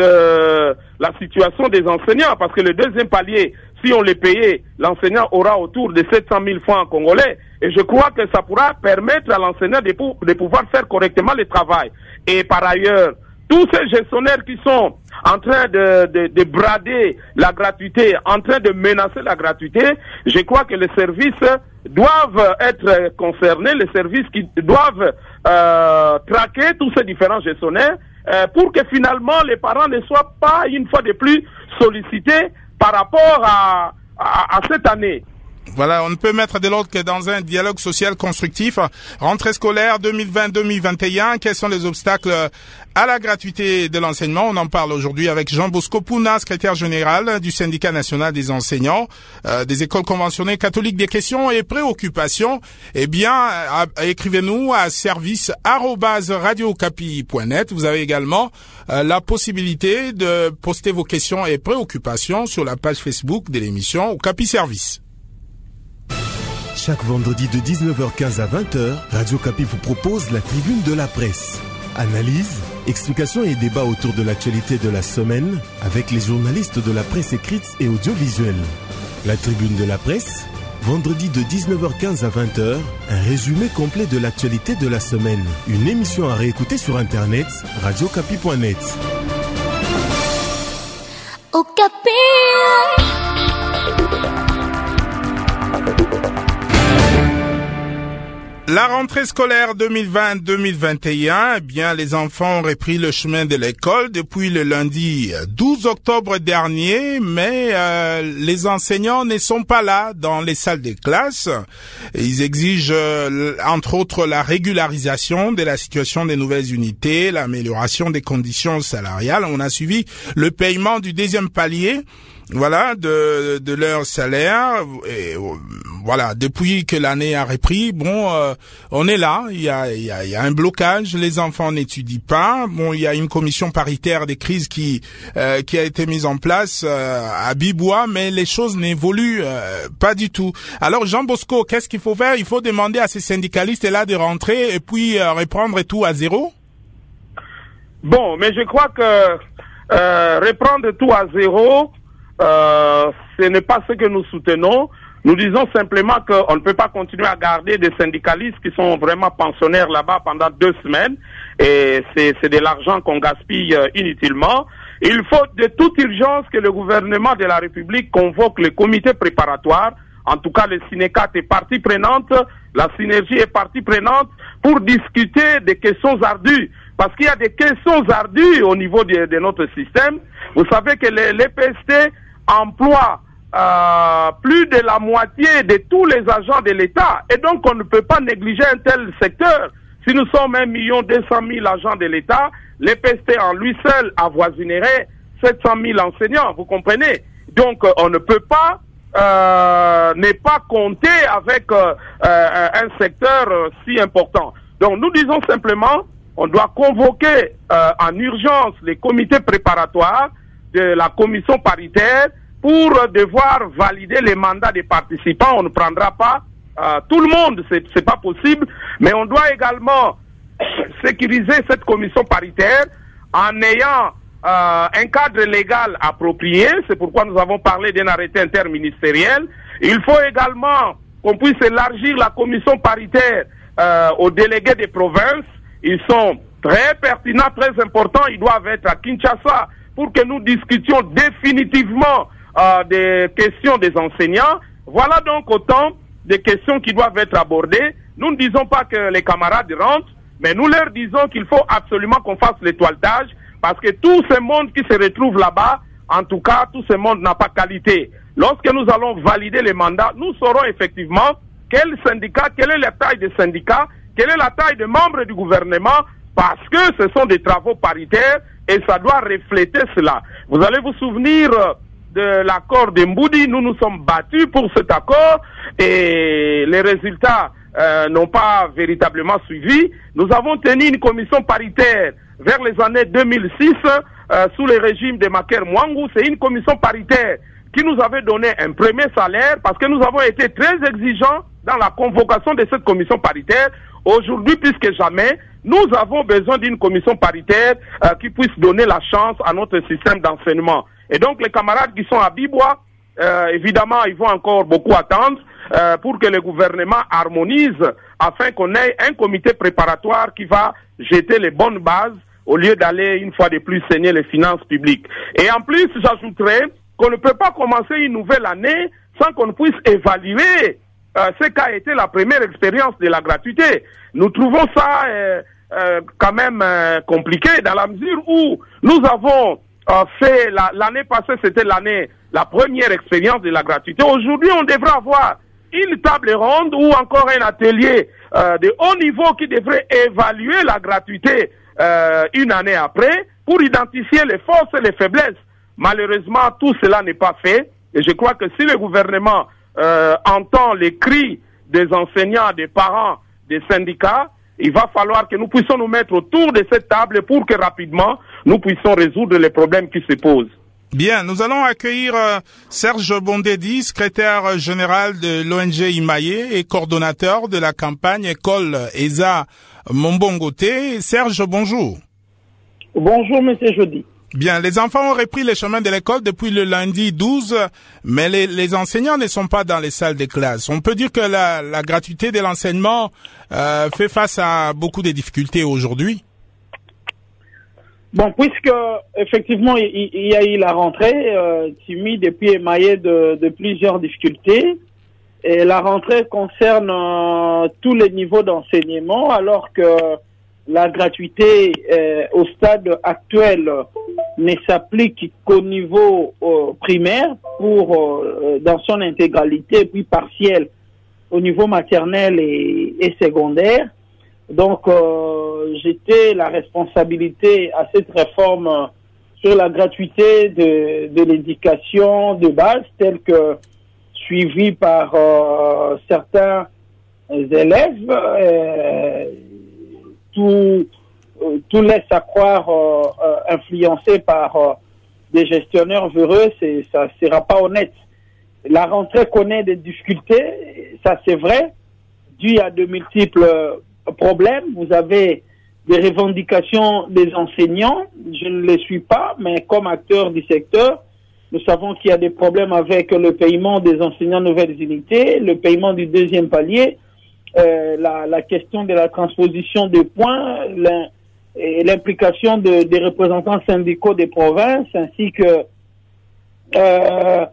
de la situation des enseignants, parce que le deuxième palier, si on les payait, l'enseignant aura autour de 700 000 francs congolais, et je crois que ça pourra permettre à l'enseignant de pouvoir faire correctement le travail. Et par ailleurs, tous ces gestionnaires qui sont en train de brader la gratuité, en train de menacer la gratuité, je crois que les services doivent être concernés, les services qui doivent traquer tous ces différents gestionnaires pour que finalement les parents ne soient pas une fois de plus sollicités par rapport à cette année. Voilà, on ne peut mettre de l'autre que dans un dialogue social constructif. Rentrée scolaire 2020-2021, quels sont les obstacles à la gratuité de l'enseignement? On en parle aujourd'hui avec Jean-Bosco Pouna, secrétaire général du syndicat national des enseignants des écoles conventionnées catholiques. Des questions et préoccupations, eh bien, écrivez-nous à service@radiocapi.net. Vous avez également la possibilité de poster vos questions et préoccupations sur la page Facebook de l'émission Okapi Service. Chaque vendredi de 19h15 à 20h, Radio Okapi vous propose la tribune de la presse. Analyse, explications et débats autour de l'actualité de la semaine avec les journalistes de la presse écrite et audiovisuelle. La tribune de la presse, vendredi de 19h15 à 20h, un résumé complet de l'actualité de la semaine. Une émission à réécouter sur internet, radiocapi.net. Okapi. La rentrée scolaire 2020-2021, eh bien, les enfants ont repris le chemin de l'école depuis le lundi 12 octobre dernier, mais les enseignants ne sont pas là dans les salles de classe. Ils exigent, entre autres, la régularisation de la situation des nouvelles unités, l'amélioration des conditions salariales. On a suivi le paiement du deuxième palier. Voilà, de leur salaire. Et, voilà, depuis que l'année a repris, bon, on est là. Il y a un blocage. Les enfants n'étudient pas. Bon, il y a une commission paritaire des crises qui a été mise en place à Bibois, mais les choses n'évoluent pas du tout. Alors, Jean Bosco, qu'est-ce qu'il faut faire? Il faut demander à ces syndicalistes là de rentrer et puis reprendre tout à zéro. Bon, mais je crois que reprendre tout à zéro, ce n'est pas ce que nous soutenons. Nous disons simplement qu'on ne peut pas continuer à garder des syndicalistes qui sont vraiment pensionnaires là-bas pendant 2 semaines, et c'est de l'argent qu'on gaspille inutilement. Il faut de toute urgence que le gouvernement de la République convoque le comité préparatoire, en tout cas le Synécat est partie prenante, la synergie est partie prenante pour discuter des questions ardues. parce qu'il y a des questions ardues au niveau de notre système. Vous savez que les PST emploient plus de la moitié de tous les agents de l'État. Et donc, on ne peut pas négliger un tel secteur. Si nous sommes 1 200 000 agents de l'État, les PST en lui seul avoisinerait 700 000 enseignants, vous comprenez? Donc, on ne peut pas ne pas compter avec un secteur si important. Donc, nous disons simplement, on doit convoquer en urgence les comités préparatoires de la commission paritaire pour devoir valider les mandats des participants. On ne prendra pas tout le monde, c'est pas possible, mais on doit également sécuriser cette commission paritaire en ayant un cadre légal approprié. C'est pourquoi nous avons parlé d'un arrêté interministériel. Il faut également qu'on puisse élargir la commission paritaire aux délégués des provinces. Ils sont très pertinents, très importants. Ils doivent être à Kinshasa pour que nous discutions définitivement des questions des enseignants. Voilà donc autant de questions qui doivent être abordées. Nous ne disons pas que les camarades rentrent, mais nous leur disons qu'il faut absolument qu'on fasse l'étoiletage, parce que tout ce monde qui se retrouve là-bas, en tout cas, tout ce monde n'a pas qualité. Lorsque nous allons valider les mandats, nous saurons effectivement quel syndicat, quelle est la taille des syndicats, quelle est la taille des membres du gouvernement, parce que ce sont des travaux paritaires et ça doit refléter cela. Vous allez vous souvenir de l'accord de Mboudi, nous nous sommes battus pour cet accord et les résultats n'ont pas véritablement suivi. Nous avons tenu une commission paritaire vers les années 2006 sous le régime de Maker Mwangou. C'est une commission paritaire qui nous avait donné un premier salaire parce que nous avons été très exigeants dans la convocation de cette commission paritaire. Aujourd'hui, plus que jamais, nous avons besoin d'une commission paritaire qui puisse donner la chance à notre système d'enseignement. Et donc, les camarades qui sont à Bibois, évidemment, ils vont encore beaucoup attendre pour que le gouvernement harmonise afin qu'on ait un comité préparatoire qui va jeter les bonnes bases au lieu d'aller une fois de plus saigner les finances publiques. Et en plus, j'ajouterais qu'on ne peut pas commencer une nouvelle année sans qu'on puisse évaluer ce qu'a été la première expérience de la gratuité. Nous trouvons ça quand même compliqué dans la mesure où nous avons fait l'année passée, c'était la première expérience de la gratuité. Aujourd'hui, on devrait avoir une table ronde ou encore un atelier de haut niveau qui devrait évaluer la gratuité une année après pour identifier les forces et les faiblesses. Malheureusement, tout cela n'est pas fait et je crois que si le gouvernement entend les cris des enseignants, des parents, des syndicats, il va falloir que nous puissions nous mettre autour de cette table pour que rapidement nous puissions résoudre les problèmes qui se posent. Bien, nous allons accueillir Serge Bondedi, secrétaire général de l'ONG Imaye et coordonnateur de la campagne École ESA Mombongote. Serge, bonjour. Bonjour, monsieur Jody. Bien, les enfants ont repris les chemins de l'école depuis le lundi 12, mais les enseignants ne sont pas dans les salles de classe. On peut dire que la gratuité de l'enseignement fait face à beaucoup de difficultés aujourd'hui. Bon, puisque effectivement il y a eu la rentrée, Timmy depuis émaillé de plusieurs difficultés, et la rentrée concerne tous les niveaux d'enseignement, alors que la gratuité au stade actuel ne s'applique qu'au niveau primaire pour dans son intégralité, puis partielle au niveau maternel et secondaire. Donc, j'étais la responsabilité à cette réforme sur la gratuité de l'éducation de base, telle que suivie par certains élèves. Tout laisse à croire influencé par des gestionnaires véreux, ça sera pas honnête. La rentrée connaît des difficultés, ça c'est vrai, dû à de multiples problèmes. Vous avez des revendications des enseignants, je ne les suis pas, mais comme acteur du secteur, nous savons qu'il y a des problèmes avec le paiement des enseignants nouvelles unités, le paiement du deuxième palier, la question de la transposition des points, l'implication des représentants syndicaux des provinces, ainsi que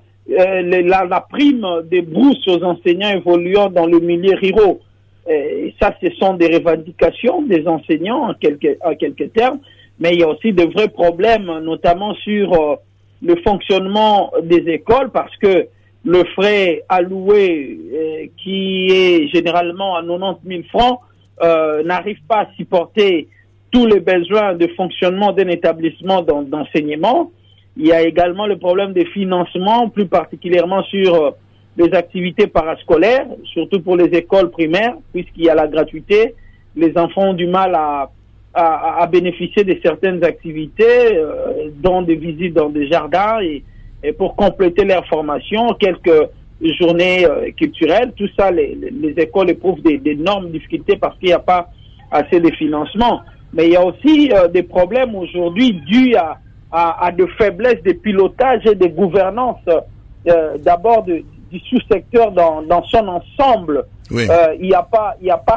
la prime des bourses aux enseignants évoluant dans le milieu rural. Ça, ce sont des revendications des enseignants en quelques termes, mais il y a aussi de vrais problèmes, notamment sur le fonctionnement des écoles, parce que le frais alloué, qui est généralement à 90 000 francs, n'arrive pas à supporter tous les besoins de fonctionnement d'un établissement d'enseignement. Il y a également le problème des financements, plus particulièrement sur les activités parascolaires, surtout pour les écoles primaires, puisqu'il y a la gratuité. Les enfants ont du mal à bénéficier de certaines activités, dont des visites dans des jardins et pour compléter leur formation, quelques journées culturelles. Tout ça, les écoles éprouvent d'énormes difficultés parce qu'il n'y a pas assez de financement. Mais il y a aussi des problèmes aujourd'hui dus à de faiblesses de pilotage et de gouvernance, d'abord du sous-secteur dans son ensemble. Oui. Il n'y a pas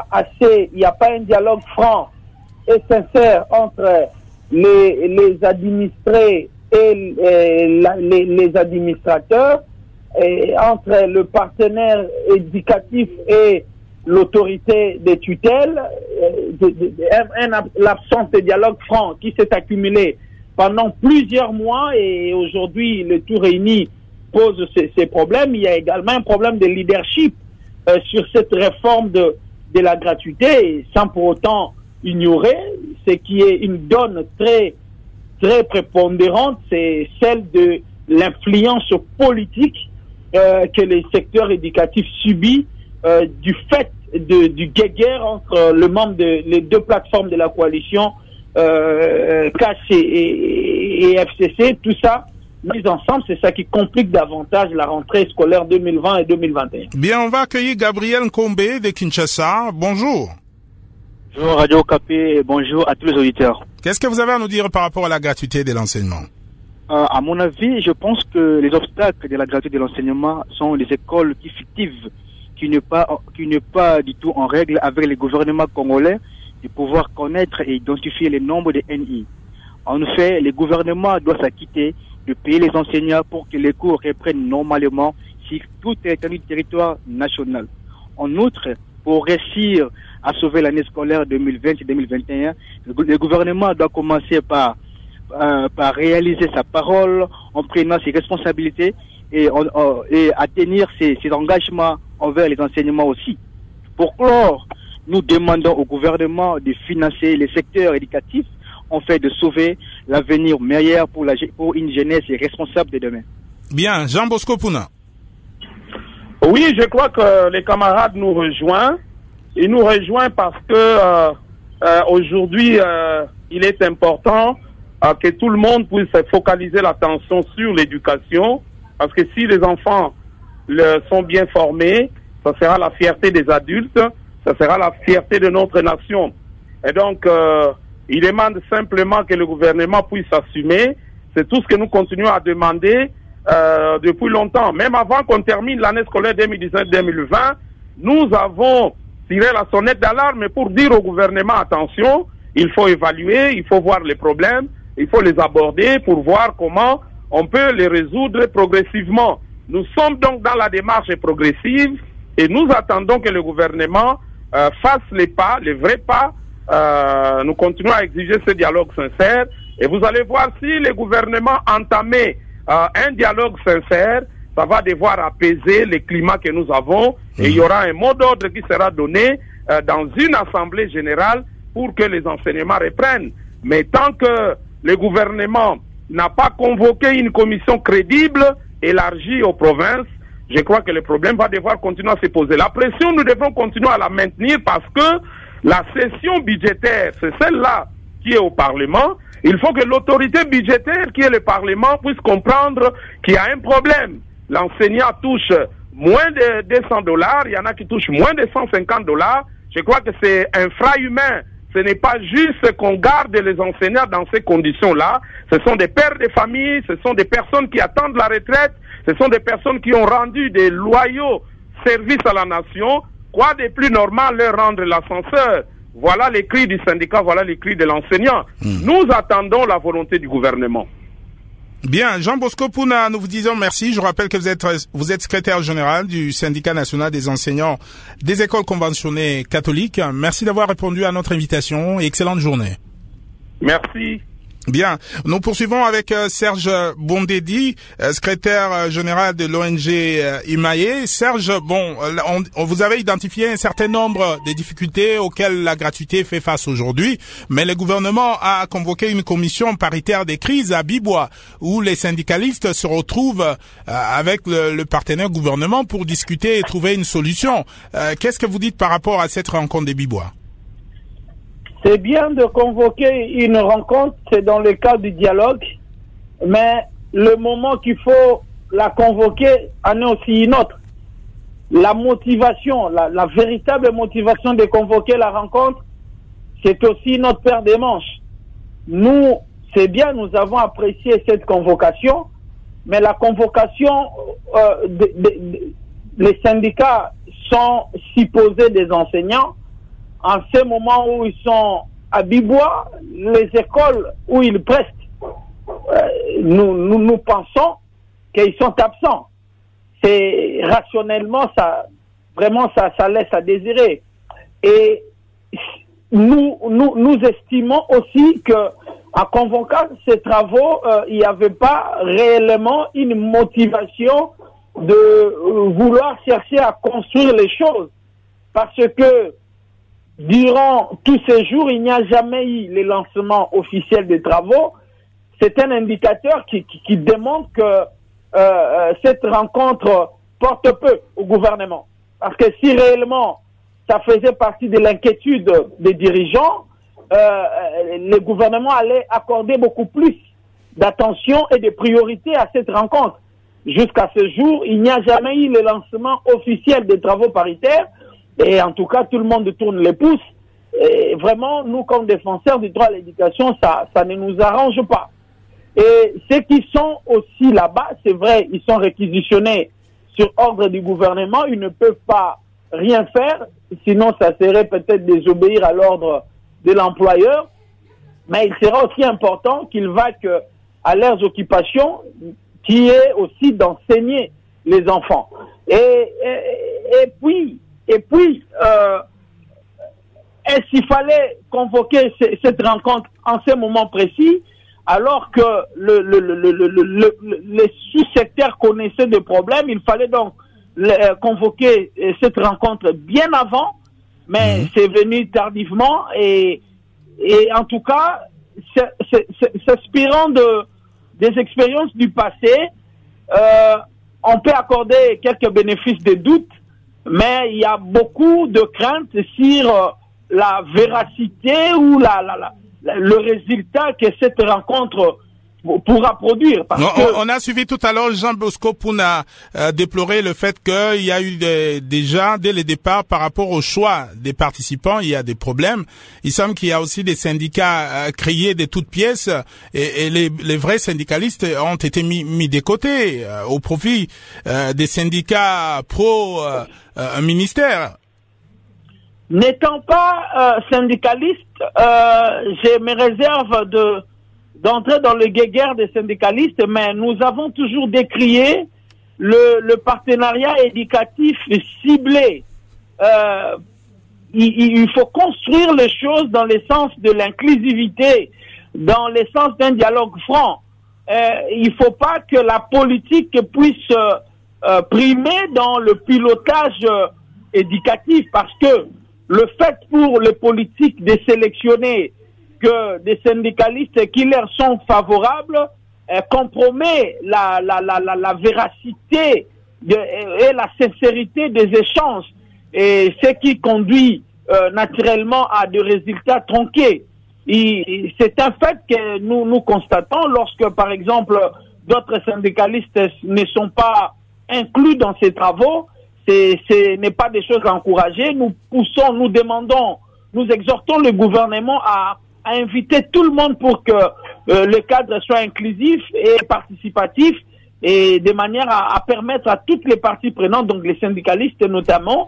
un dialogue franc et sincère entre les administrés et les administrateurs, et entre le partenaire éducatif et l'autorité des tutelles, l'absence de dialogue franc qui s'est accumulé pendant plusieurs mois, et aujourd'hui le tout réuni pose ces problèmes. Il y a également un problème de leadership sur cette réforme de la gratuité, sans pour autant ignorer ce qui est une donne très très prépondérante, c'est celle de l'influence politique que les secteurs éducatifs subit du fait du guéguerre entre les deux plateformes de la coalition, CACH et FCC. Tout ça mis ensemble, c'est ça qui complique davantage la rentrée scolaire 2020 et 2021. Bien, on va accueillir Gabriel Nkombe de Kinshasa. Bonjour. Bonjour Radio Okapi et bonjour à tous les auditeurs. Qu'est-ce que vous avez à nous dire par rapport à la gratuité de l'enseignement? À mon avis, je pense que les obstacles de la gratuité de l'enseignement sont les écoles fictives qui n'est pas du tout en règle avec les gouvernements congolais de pouvoir connaître et identifier les nombres de NI. En effet, les gouvernements doivent s'acquitter de payer les enseignants pour que les cours reprennent normalement sur toute l'étendue du territoire national. En outre, pour réussir à sauver l'année scolaire 2020-2021, le gouvernement doit commencer par réaliser sa parole en prenant ses responsabilités et à tenir ses engagements envers les enseignements aussi. Pour clore, nous demandons au gouvernement de financer les secteurs éducatifs en fait de sauver l'avenir meilleur pour une jeunesse responsable de demain. Bien, Jean Bosco Pouna. Oui, je crois que les camarades nous rejoignent. Ils nous rejoignent parce que aujourd'hui, il est important que tout le monde puisse focaliser l'attention sur l'éducation, parce que si les enfants sont bien formés, ça sera la fierté des adultes, ça sera la fierté de notre nation. Et donc, il demande simplement que le gouvernement puisse assumer. C'est tout ce que nous continuons à demander depuis longtemps. Même avant qu'on termine l'année scolaire 2019-2020, nous avons tiré la sonnette d'alarme pour dire au gouvernement, attention, il faut évaluer, il faut voir les problèmes, il faut les aborder pour voir comment on peut les résoudre progressivement. Nous sommes donc dans la démarche progressive et nous attendons que le gouvernement fasse les pas, les vrais pas. Nous continuons à exiger ce dialogue sincère et vous allez voir si le gouvernement entamait un dialogue sincère, ça va devoir apaiser les climats que nous avons et il y aura un mot d'ordre qui sera donné dans une assemblée générale pour que les enseignements reprennent. Mais tant que le gouvernement n'a pas convoqué une commission crédible, élargie aux provinces, je crois que le problème va devoir continuer à se poser. La pression, nous devons continuer à la maintenir parce que la session budgétaire, c'est celle-là qui est au Parlement. Il faut que l'autorité budgétaire, qui est le Parlement, puisse comprendre qu'il y a un problème. L'enseignant touche moins de $200, il y en a qui touchent moins de $150. Je crois que c'est infra-humain. Ce n'est pas juste qu'on garde les enseignants dans ces conditions-là. Ce sont des pères de famille, ce sont des personnes qui attendent la retraite, ce sont des personnes qui ont rendu des loyaux services à la nation. Quoi de plus normal leur rendre l'ascenseur? Voilà les cris du syndicat, voilà les cris de l'enseignant. Nous attendons la volonté du gouvernement. Bien, Jean Bosco Puna, nous vous disons merci. Je rappelle que vous êtes secrétaire général du syndicat national des enseignants des écoles conventionnées catholiques. Merci d'avoir répondu à notre invitation et excellente journée. Merci. Bien, nous poursuivons avec Serge Bondedi, secrétaire général de l'ONG Imaye. Serge, vous avez identifié un certain nombre de difficultés auxquelles la gratuité fait face aujourd'hui, mais le gouvernement a convoqué une commission paritaire des crises à Bibois, où les syndicalistes se retrouvent avec le partenaire gouvernement pour discuter et trouver une solution. Qu'est-ce que vous dites par rapport à cette rencontre des Bibois? C'est bien de convoquer une rencontre, c'est dans le cadre du dialogue, mais le moment qu'il faut la convoquer en est aussi une autre. La motivation, la véritable motivation de convoquer la rencontre, c'est aussi notre paire des manches. Nous, c'est bien, nous avons apprécié cette convocation, mais la convocation, les syndicats sont supposés des enseignants. En ce moment où ils sont à Bibois, les écoles où ils prestent, nous pensons qu'ils sont absents. C'est rationnellement, ça laisse à désirer. Et nous estimons aussi que en convoquant ces travaux, il n'y avait pas réellement une motivation de vouloir chercher à construire les choses, parce que durant tous ces jours, il n'y a jamais eu le lancement officiel des travaux. C'est un indicateur qui démontre que cette rencontre porte peu au gouvernement. Parce que si réellement ça faisait partie de l'inquiétude des dirigeants, le gouvernement allait accorder beaucoup plus d'attention et de priorité à cette rencontre. Jusqu'à ce jour, il n'y a jamais eu le lancement officiel des travaux paritaires. Et en tout cas, tout le monde tourne les pouces. Et vraiment, nous, comme défenseurs du droit à l'éducation, ça ne nous arrange pas. Et ceux qui sont aussi là-bas, c'est vrai, ils sont réquisitionnés sur ordre du gouvernement. Ils ne peuvent pas rien faire, sinon ça serait peut-être désobéir à l'ordre de l'employeur. Mais il sera aussi important qu'ils vaquent à leurs occupations, qui est aussi d'enseigner les enfants. Et puis, est-ce qu'il fallait convoquer cette rencontre en ce moment précis, alors que les sous-secteurs connaissaient des problèmes? Il fallait donc convoquer cette rencontre bien avant, mais c'est venu tardivement et en tout cas, s'inspirant des expériences du passé, on peut accorder quelques bénéfices de doute, mais il y a beaucoup de craintes sur la véracité ou le résultat que cette rencontre pourra produire. On a suivi tout à l'heure Jean Bosco Puna déplorer le fait qu'il y a eu déjà, dès le départ, par rapport au choix des participants, il y a des problèmes. Il semble qu'il y a aussi des syndicats créés de toutes pièces et les vrais syndicalistes ont été mis de côté au profit des syndicats pro un ministère. N'étant pas syndicaliste, j'ai mes réserves d'entrer dans le guéguerre des syndicalistes, mais nous avons toujours décrié le partenariat éducatif ciblé. Il faut construire les choses dans le sens de l'inclusivité, dans le sens d'un dialogue franc. Il ne faut pas que la politique puisse primer dans le pilotage éducatif, parce que le fait pour les politiques de sélectionner que des syndicalistes qui leur sont favorables compromet la véracité et la sincérité des échanges, et ce qui conduit naturellement à des résultats tronqués. C'est un fait que nous constatons lorsque, par exemple, d'autres syndicalistes ne sont pas inclus dans ces travaux. Ce n'est pas des choses à encourager. Nous poussons, nous demandons, nous exhortons le gouvernement à inviter tout le monde pour que le cadre soit inclusif et participatif, et de manière à permettre à toutes les parties prenantes, donc les syndicalistes notamment,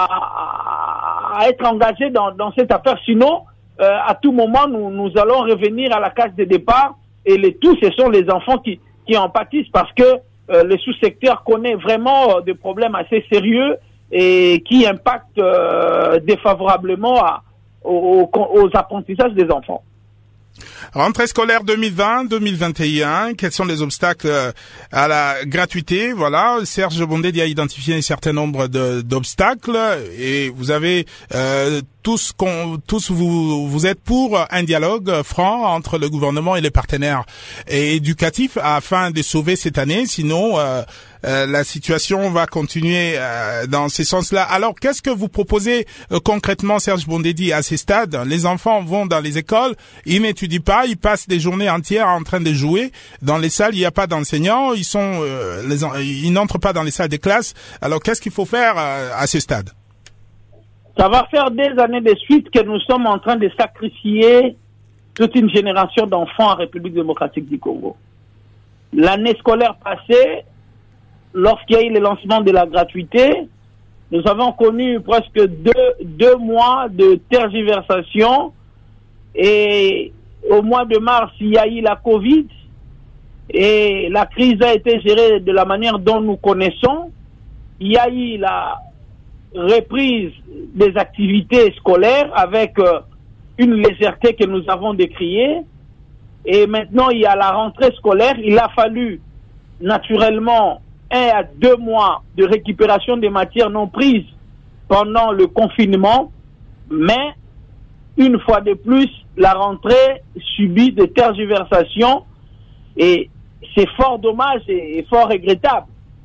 à être engagés dans cette affaire. Sinon, à tout moment, nous allons revenir à la case de départ, et les tout, ce sont les enfants qui qui en pâtissent parce que le sous-secteur connaît vraiment des problèmes assez sérieux et qui impactent défavorablement aux apprentissages des enfants. Rentrée scolaire 2020-2021, quels sont les obstacles à la gratuité? Voilà, Serge Bondedi a identifié un certain nombre d'obstacles et vous avez tous vous êtes pour un dialogue franc entre le gouvernement et les partenaires éducatifs afin de sauver cette année, sinon la situation va continuer dans ces sens-là. Alors, qu'est-ce que vous proposez concrètement, Serge Bondedi, à ces stades? Les enfants vont dans les écoles, ils n'étudient pas, ils passent des journées entières en train de jouer. Dans les salles, il n'y a pas d'enseignants, ils n'entrent pas dans les salles des classes. Alors, qu'est-ce qu'il faut faire à ce stade? Ça va faire des années de suite que nous sommes en train de sacrifier toute une génération d'enfants en République démocratique du Congo. L'année scolaire passée, lorsqu'il y a eu le lancement de la gratuité, nous avons connu presque deux mois de tergiversation et au mois de mars, il y a eu la Covid et la crise a été gérée de la manière dont nous connaissons. Il y a eu la reprise des activités scolaires avec une légèreté que nous avons décriée. Et maintenant, il y a la rentrée scolaire. Il a fallu naturellement 1 à 2 mois de récupération des matières non prises pendant le confinement. Mais, une fois de plus, la rentrée subit des tergiversations et c'est fort dommage et fort regrettable.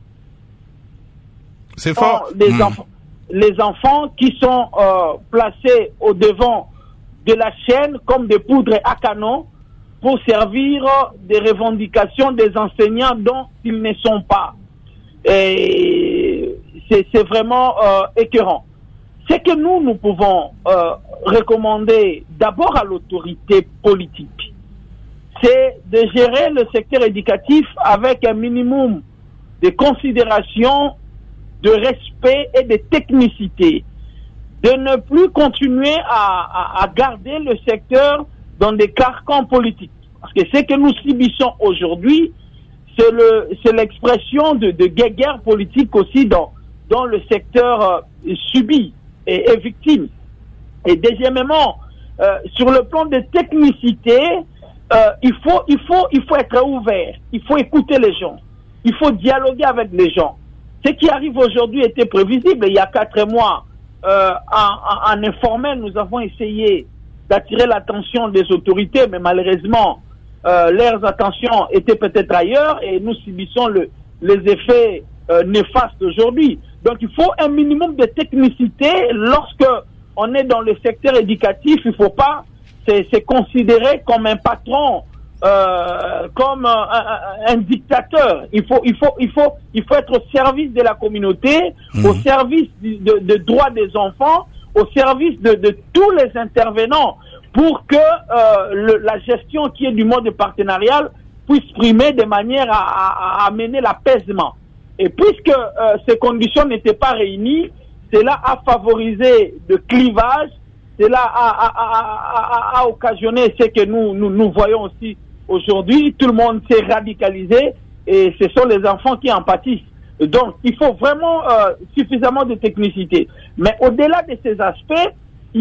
C'est fort. Les enfants qui sont placés au devant de la chaîne comme des poudres à canon pour servir des revendications des enseignants dont ils ne sont pas. Et c'est vraiment écœurant. Ce que nous pouvons recommander d'abord à l'autorité politique, c'est de gérer le secteur éducatif avec un minimum de considération, de respect et de technicité, de ne plus continuer à garder le secteur dans des carcans politiques. Parce que ce que nous subissons aujourd'hui, c'est l'expression de guerre politique aussi dans le secteur subi et victime. Et deuxièmement, sur le plan de technicité, il faut être ouvert, il faut écouter les gens, il faut dialoguer avec les gens. Ce qui arrive aujourd'hui était prévisible. Il y a 4 mois, en informel, nous avons essayé d'attirer l'attention des autorités, mais malheureusement, leurs attentions étaient peut-être ailleurs et nous subissons les effets néfastes aujourd'hui. Donc il faut un minimum de technicité. Lorsque on est dans le secteur éducatif, il ne faut pas se considérer comme un patron, comme un dictateur. Il faut être au service de la communauté, au service de droits des enfants, au service de tous les intervenants pour que la gestion qui est du mode partenarial puisse primer de manière à amener l'apaisement. Et puisque ces conditions n'étaient pas réunies, cela a favorisé le clivage, cela a occasionné ce que nous voyons aussi aujourd'hui. Tout le monde s'est radicalisé et ce sont les enfants qui en pâtissent. Donc, il faut vraiment suffisamment de technicité. Mais au-delà de ces aspects, il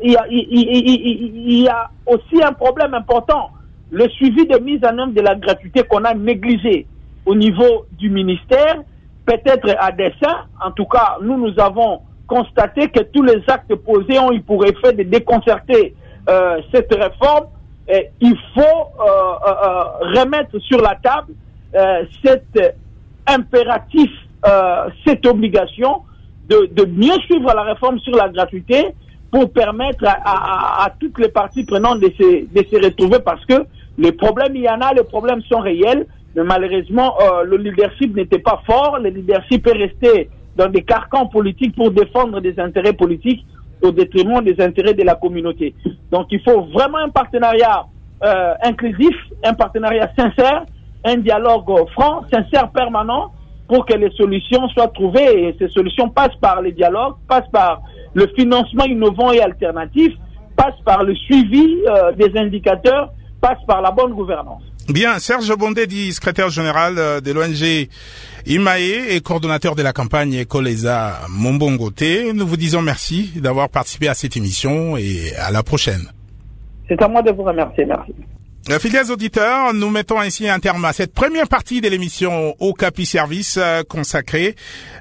y a aussi un problème important. Le suivi de mise en œuvre de la gratuité qu'on a négligé au niveau du ministère, peut-être à dessein. En tout cas, nous avons constaté que tous les actes posés ont eu pour effet de déconcerter cette réforme. Et il faut remettre sur la table cet impératif, cette obligation de mieux suivre la réforme sur la gratuité pour permettre à toutes les parties prenantes de se retrouver, parce que les problèmes, il y en a, les problèmes sont réels, mais malheureusement, le leadership n'était pas fort. Le leadership est resté dans des carcans politiques pour défendre des intérêts politiques au détriment des intérêts de la communauté. Donc il faut vraiment un partenariat inclusif, un partenariat sincère, un dialogue franc, sincère, permanent, pour que les solutions soient trouvées. Et ces solutions passent par les dialogues, passent par le financement innovant et alternatif, passent par le suivi des indicateurs, passent par la bonne gouvernance. Bien, Serge Bondedi, secrétaire général de l'ONG IMAE et coordonnateur de la campagne Ecoleza Mombongote, nous vous disons merci d'avoir participé à cette émission et à la prochaine. C'est à moi de vous remercier, merci. Fidèles auditeurs, nous mettons ainsi un terme à cette première partie de l'émission Okapi Service consacrée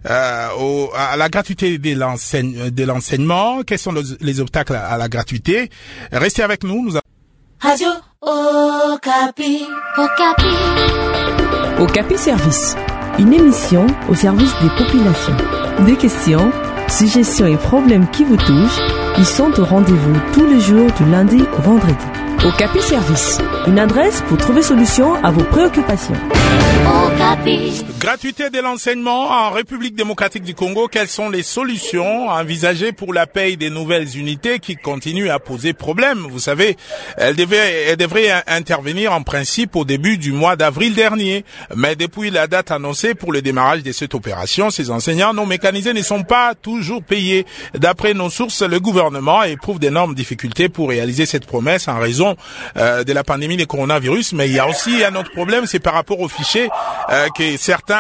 à la gratuité de l'enseignement. Quels sont les obstacles à la gratuité? Restez avec nous. Radio Okapi, Okapi. Okapi Service, une émission au service des populations. Des questions, suggestions et problèmes qui vous touchent, ils sont au rendez-vous tous les jours du lundi au vendredi. Okapi Service, une adresse pour trouver solution à vos préoccupations. Okapi. Gratuité de l'enseignement en République démocratique du Congo, quelles sont les solutions envisagées pour la paye des nouvelles unités qui continuent à poser problème? Vous savez, elle devrait intervenir en principe au début du mois d'avril dernier. Mais depuis la date annoncée pour le démarrage de cette opération, ces enseignants non mécanisés ne sont pas toujours payés. D'après nos sources, le gouvernement éprouve d'énormes difficultés pour réaliser cette promesse en raison de la pandémie de coronavirus. Mais il y a aussi un autre problème, c'est par rapport aux fichiers que certains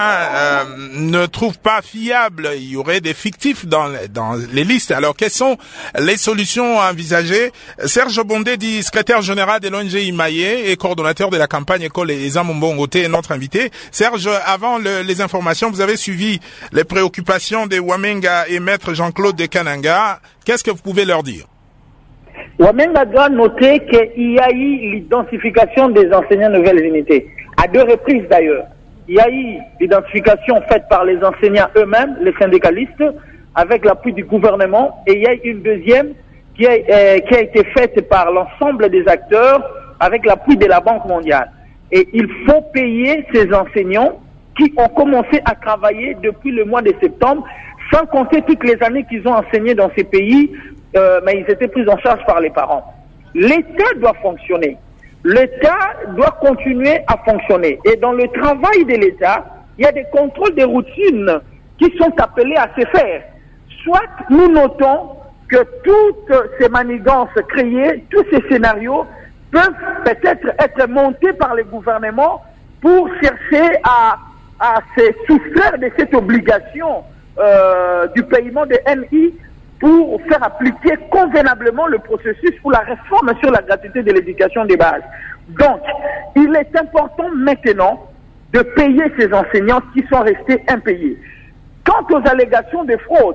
ne trouvent pas fiables. Il y aurait des fictifs dans les listes. Alors, quelles sont les solutions envisagées? Serge Bondedi, secrétaire général de l'ONG IMAE et coordonnateur de la campagne Ecoleza Mombongote est notre invité. Serge, avant les informations, vous avez suivi les préoccupations de Wamenga et Maître Jean-Claude de Kananga. Qu'est-ce que vous pouvez leur dire? Wamenga doit noter qu'il y a eu l'identification des enseignants nouvelles unités, à 2 reprises d'ailleurs. Il y a eu l'identification faite par les enseignants eux-mêmes, les syndicalistes, avec l'appui du gouvernement, et il y a une deuxième qui a été faite par l'ensemble des acteurs avec l'appui de la Banque mondiale. Et il faut payer ces enseignants qui ont commencé à travailler depuis le mois de septembre, sans compter toutes les années qu'ils ont enseigné dans ces pays, mais ils étaient pris en charge par les parents. L'État doit fonctionner. L'État doit continuer à fonctionner. Et dans le travail de l'État, il y a des contrôles de routine qui sont appelés à se faire. Soit nous notons que toutes ces manigances créées, tous ces scénarios peuvent peut-être être montés par le gouvernement pour chercher à se soustraire de cette obligation du paiement de NI pour faire appliquer convenablement le processus pour la réforme sur la gratuité de l'éducation des bases. Donc, il est important maintenant de payer ces enseignants qui sont restés impayés. Quant aux allégations de fraude,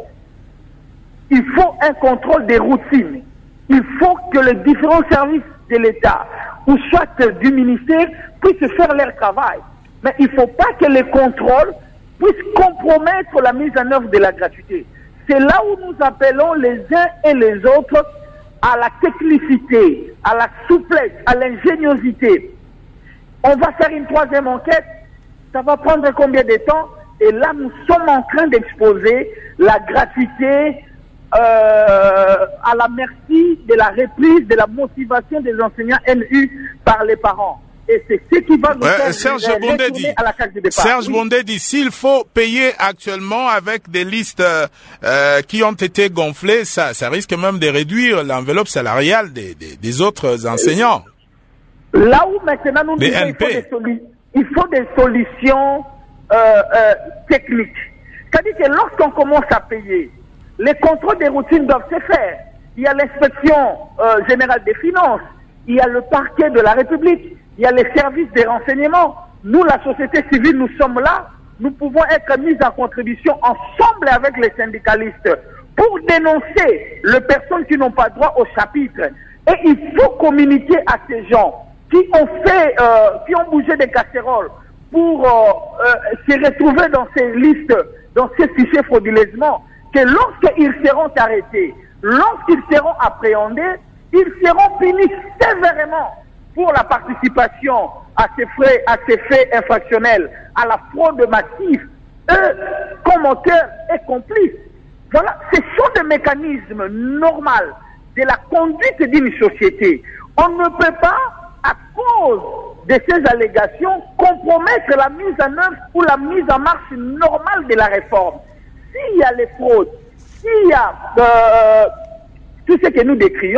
il faut un contrôle des routines. Il faut que les différents services de l'État, ou soit du ministère, puissent faire leur travail. Mais il ne faut pas que les contrôles puissent compromettre la mise en œuvre de la gratuité. C'est là où nous appelons les uns et les autres à la technicité, à la souplesse, à l'ingéniosité. On va faire une 3e enquête. Ça va prendre combien de temps? Et là, nous sommes en train d'exposer la gratuité à la merci de la reprise, de la motivation des enseignants NU par les parents. Et c'est ce qui va nous faire Serge Bondedi, à la case de départ. Serge Bondedi, s'il faut payer actuellement avec des listes qui ont été gonflées, ça risque même de réduire l'enveloppe salariale des autres enseignants. Là où maintenant nous disons il faut des solutions techniques. C'est-à-dire que lorsqu'on commence à payer, les contrôles des routines doivent se faire. Il y a l'inspection générale des finances, il y a le parquet de la République, il y a les services des renseignements. Nous, la société civile, nous sommes là. Nous pouvons être mis en contribution ensemble avec les syndicalistes pour dénoncer les personnes qui n'ont pas droit au chapitre. Et il faut communiquer à ces gens qui ont bougé des casseroles pour se retrouver dans ces listes, dans ces fichiers frauduleusement, que lorsqu'ils seront arrêtés, lorsqu'ils seront appréhendés, ils seront punis sévèrement pour la participation à ces faits infractionnels, à la fraude massive, eux, comme auteurs et complices. Voilà, ce sont des mécanismes normaux de la conduite d'une société. On ne peut pas, à cause de ces allégations, compromettre la mise en œuvre ou la mise en marche normale de la réforme. S'il y a les fraudes, s'il y a tout ce que nous décrions,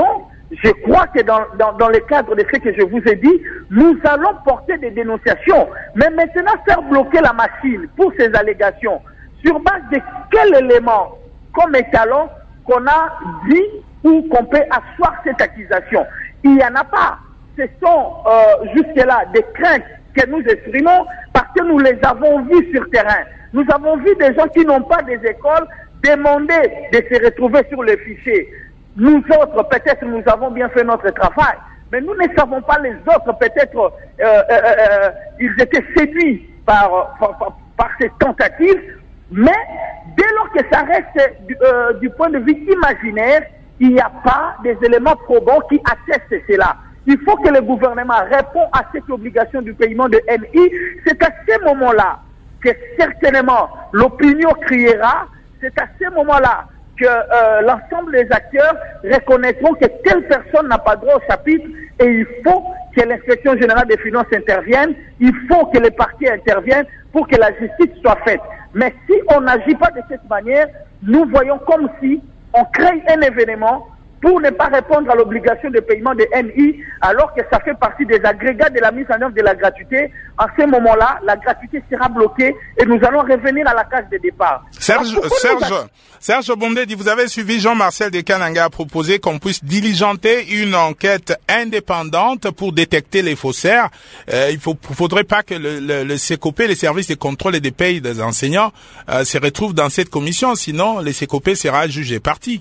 je crois que dans le cadre de ce que je vous ai dit, nous allons porter des dénonciations. Mais maintenant, faire bloquer la machine pour ces allégations, sur base de quel élément, comme étalon, qu'on a dit ou qu'on peut asseoir cette accusation? Il n'y en a pas. Ce sont jusque-là des craintes que nous exprimons parce que nous les avons vus sur terrain. Nous avons vu des gens qui n'ont pas des écoles demander de se retrouver sur le fichier. Nous autres, peut-être, nous avons bien fait notre travail, mais nous ne savons pas les autres. Peut-être, ils étaient séduits par ces tentatives, mais dès lors que ça reste du point de vue imaginaire, il n'y a pas des éléments probants qui attestent cela. Il faut que le gouvernement réponde à cette obligation du paiement de NI. C'est à ce moment-là que certainement l'opinion criera. C'est à ce moment-là que l'ensemble des acteurs reconnaîtront que telle personne n'a pas droit au chapitre et il faut que l'inspection générale des finances intervienne, il faut que les parquets interviennent pour que la justice soit faite. Mais si on n'agit pas de cette manière, nous voyons comme si on crée un événement pour ne pas répondre à l'obligation de paiement de NI, alors que ça fait partie des agrégats de la mise en œuvre de la gratuité. En ce moment-là, la gratuité sera bloquée et nous allons revenir à la case de départ. Serge Bondedi, vous avez suivi Jean-Marcel Dekananga a proposé qu'on puisse diligenter une enquête indépendante pour détecter les faussaires. Il faudrait pas que le CECOP, les services de contrôle et des payes des enseignants, se retrouvent dans cette commission, sinon le CECOP sera jugé parti.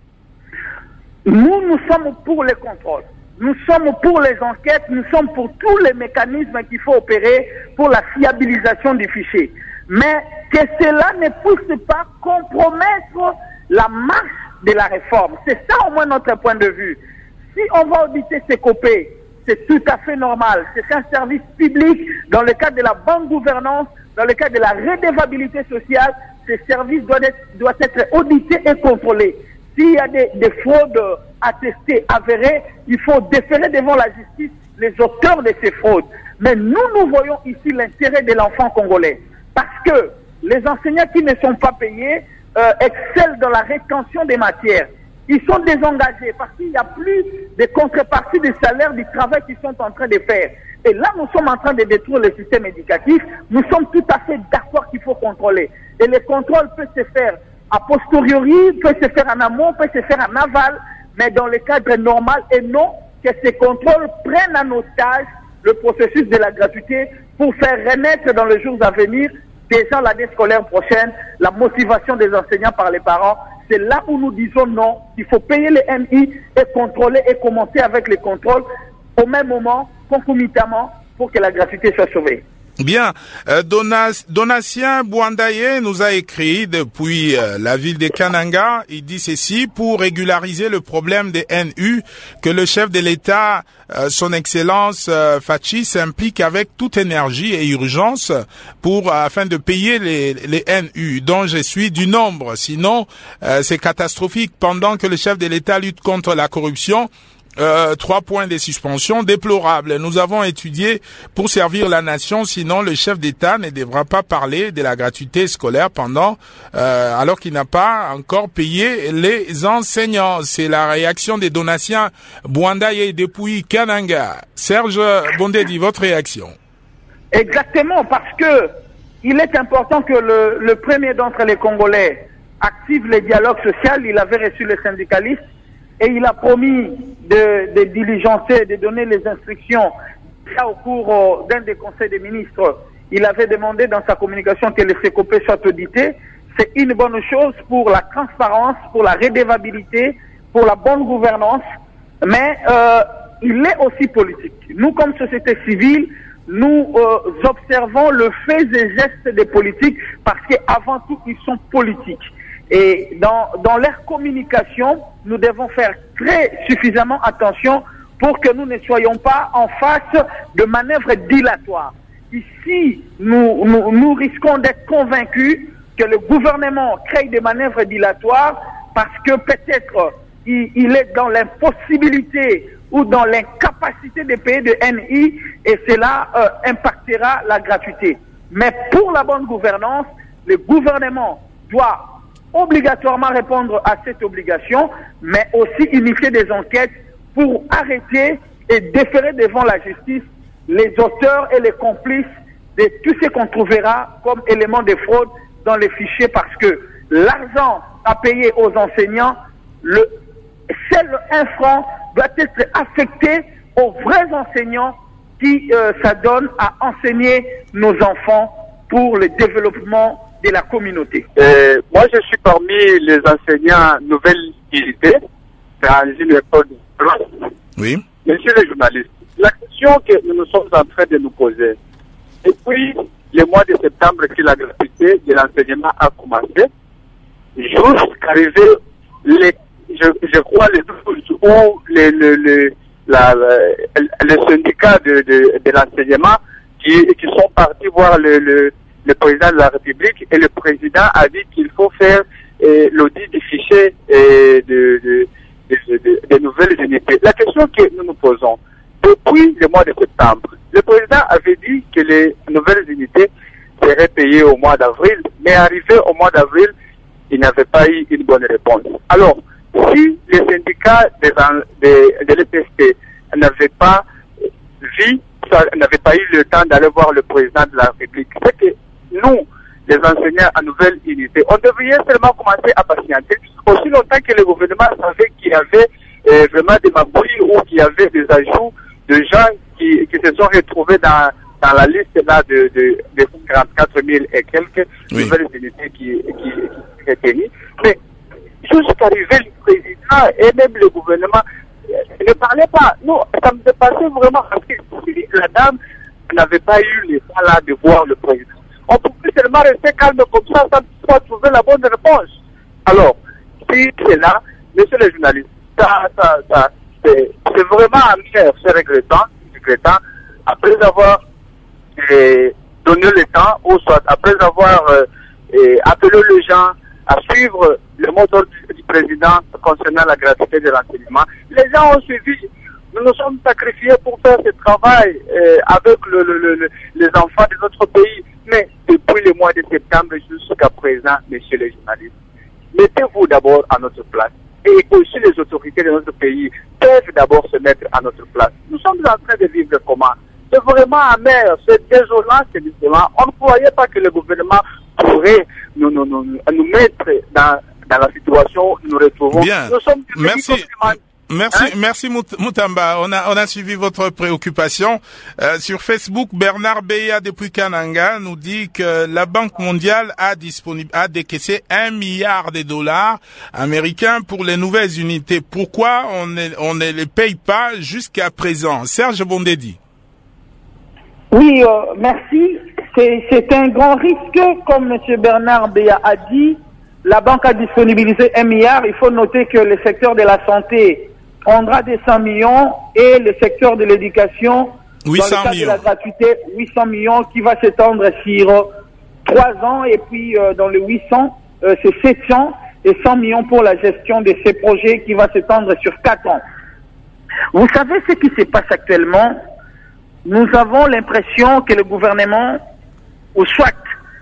Nous sommes pour les contrôles, nous sommes pour les enquêtes, nous sommes pour tous les mécanismes qu'il faut opérer pour la fiabilisation du fichier. Mais que cela ne puisse pas compromettre la marche de la réforme. C'est ça au moins notre point de vue. Si on va auditer CECOP, c'est tout à fait normal. C'est un service public dans le cadre de la bonne gouvernance, dans le cadre de la redevabilité sociale. Ce service doit être audité et contrôlé. S'il y a des fraudes attestées, avérées, il faut déférer devant la justice les auteurs de ces fraudes. Mais nous voyons ici l'intérêt de l'enfant congolais. Parce que les enseignants qui ne sont pas payés excellent dans la rétention des matières. Ils sont désengagés parce qu'il n'y a plus de contrepartie des salaires du travail qu'ils sont en train de faire. Et là, nous sommes en train de détruire le système éducatif. Nous sommes tout à fait d'accord qu'il faut contrôler. Et le contrôle peut se faire a posteriori, peut se faire en amont, peut se faire en aval, mais dans le cadre normal et non que ces contrôles prennent en otage le processus de la gratuité pour faire renaître dans les jours à venir, déjà l'année scolaire prochaine, la motivation des enseignants par les parents. C'est là où nous disons non, il faut payer les NI et contrôler et commencer avec les contrôles au même moment, concomitamment, pour que la gratuité soit sauvée. Bien, Donatien Bouandaye nous a écrit depuis la ville de Kananga. Il dit ceci: pour régulariser le problème des NU, que le chef de l'État, son Excellence Fachi, s'implique avec toute énergie et urgence afin de payer les NU, dont je suis du nombre. Sinon, c'est catastrophique. Pendant que le chef de l'État lutte contre la corruption, 3 points de suspension déplorables. Nous avons étudié pour servir la nation, sinon le chef d'État ne devra pas parler de la gratuité scolaire alors qu'il n'a pas encore payé les enseignants. C'est la réaction des Donatien Bouandaye depuis Kananga. Serge Bondedi, votre réaction? Exactement, parce que il est important que le premier d'entre les Congolais active le dialogue social. Il avait reçu les syndicalistes et il a promis de diligenter, de donner les instructions. Au cours d'un des conseils des ministres, il avait demandé dans sa communication que le CECOP soit audité. C'est une bonne chose pour la transparence, pour la redevabilité, pour la bonne gouvernance, mais il est aussi politique. Nous, comme société civile, nous observons le fait et gestes des politiques parce qu'avant tout, ils sont politiques. Et dans leur communication, nous devons faire très suffisamment attention pour que nous ne soyons pas en face de manœuvres dilatoires. Ici, nous risquons d'être convaincus que le gouvernement crée des manœuvres dilatoires parce que peut-être il est dans l'impossibilité ou dans l'incapacité de payer de NI et cela impactera la gratuité. Mais pour la bonne gouvernance, le gouvernement doit obligatoirement répondre à cette obligation, mais aussi initier des enquêtes pour arrêter et déférer devant la justice les auteurs et les complices de tout ce qu'on trouvera comme éléments de fraude dans les fichiers, parce que l'argent à payer aux enseignants, seul 1 franc doit être affecté aux vrais enseignants qui s'adonnent à enseigner nos enfants pour le développement de la communauté. Moi, je suis parmi les enseignants nouvelle unité dans une école de France. Oui. Monsieur le journaliste, la question que nous sommes en train de nous poser, depuis le mois de septembre que la gratuité de l'enseignement a commencé, jusqu'arriver je crois les 12 où le syndicat de l'enseignement qui sont partis voir le président de la République, et le président a dit qu'il faut faire l'audit du fichier des nouvelles unités. La question que nous nous posons, depuis le mois de septembre, le président avait dit que les nouvelles unités seraient payées au mois d'avril, mais arrivé au mois d'avril, il n'avait pas eu une bonne réponse. Alors, si les syndicats de l'EPST n'avaient pas eu le temps d'aller voir le président de la République, c'est que nous, les enseignants à nouvelle unité, on devrait seulement commencer à patienter aussi longtemps que le gouvernement savait qu'il y avait vraiment des mabouilles ou qu'il y avait des ajouts de gens qui se sont retrouvés dans la liste là de 44 000 et quelques nouvelles unités qui retenues. Mais jusqu'arriver le président et même le gouvernement ne parlaient pas. Non, ça me dépassait vraiment, parce que si la dame n'avait pas eu le temps là de voir le président, on pouvait seulement rester calme comme ça sans pouvoir trouver la bonne réponse. Alors, si c'est là, monsieur le journaliste, c'est vraiment amer, c'est regrettant, après avoir donné le temps, ou soit après avoir appelé les gens à suivre le mot d'ordre du président concernant la gratuité de l'enseignement. Les gens ont suivi. Nous nous sommes sacrifiés pour faire ce travail avec les enfants de notre pays. Mais depuis le mois de septembre jusqu'à présent, messieurs les journalistes, mettez-vous d'abord à notre place. Et aussi les autorités de notre pays peuvent d'abord se mettre à notre place. Nous sommes en train de vivre comment? C'est vraiment amer, c'est désolant, c'est justement. On ne croyait pas que le gouvernement pourrait nous mettre dans la situation où nous nous retrouvons. Bien. Nous sommes Merci Moutamba. On a suivi votre préoccupation. Sur Facebook, Bernard Beya depuis Kananga nous dit que la Banque mondiale a décaissé $1 milliard américains pour les nouvelles unités. Pourquoi on ne les paye pas jusqu'à présent? Serge Bondedi. Oui, merci. C'est un grand risque, comme M. Bernard Beya a dit. La banque a disponibilisé 1 milliard. Il faut noter que le secteur de la santé prendra des 100 millions et le secteur de l'éducation, 800 dans le cas millions. de la gratuité, 800 millions qui va s'étendre sur 3 ans, et puis dans les 800, c'est 700 et 100 millions pour la gestion de ces projets qui va s'étendre sur 4 ans. Vous savez ce qui se passe actuellement? Nous avons l'impression que le gouvernement, ou soit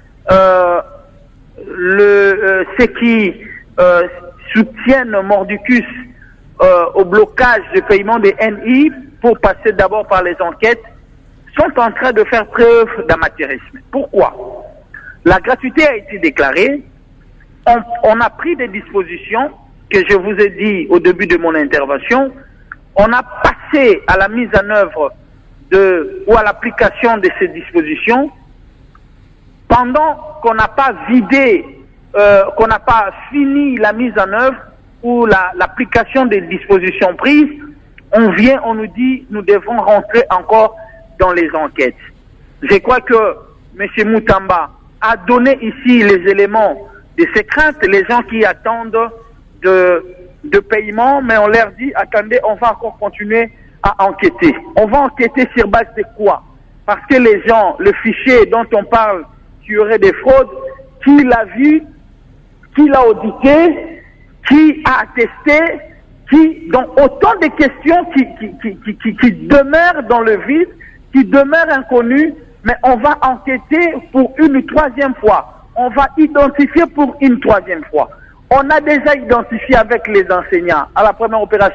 ceux qui soutiennent Mordicus au blocage du paiement des NI pour passer d'abord par les enquêtes, sont en train de faire preuve d'amateurisme. Pourquoi? La gratuité a été déclarée, on a pris des dispositions que je vous ai dit au début de mon intervention, on a passé à la mise en œuvre ou à l'application de ces dispositions. Pendant qu'on n'a pas qu'on n'a pas fini la mise en œuvre ou l'application des dispositions prises, on nous dit nous devons rentrer encore dans les enquêtes. Je crois que M. Moutamba a donné ici les éléments de ces craintes, les gens qui attendent de paiement, mais on leur dit attendez, on va encore continuer à enquêter. On va enquêter sur base de quoi? Parce que les gens, le fichier dont on parle qu'il y aurait des fraudes, qui l'a vu, qui l'a audité, qui a attesté, donc autant de questions qui demeurent dans le vide, qui demeurent inconnues, mais on va enquêter pour une 3e fois. On va identifier pour une 3e fois. On a déjà identifié avec les enseignants à la première opération.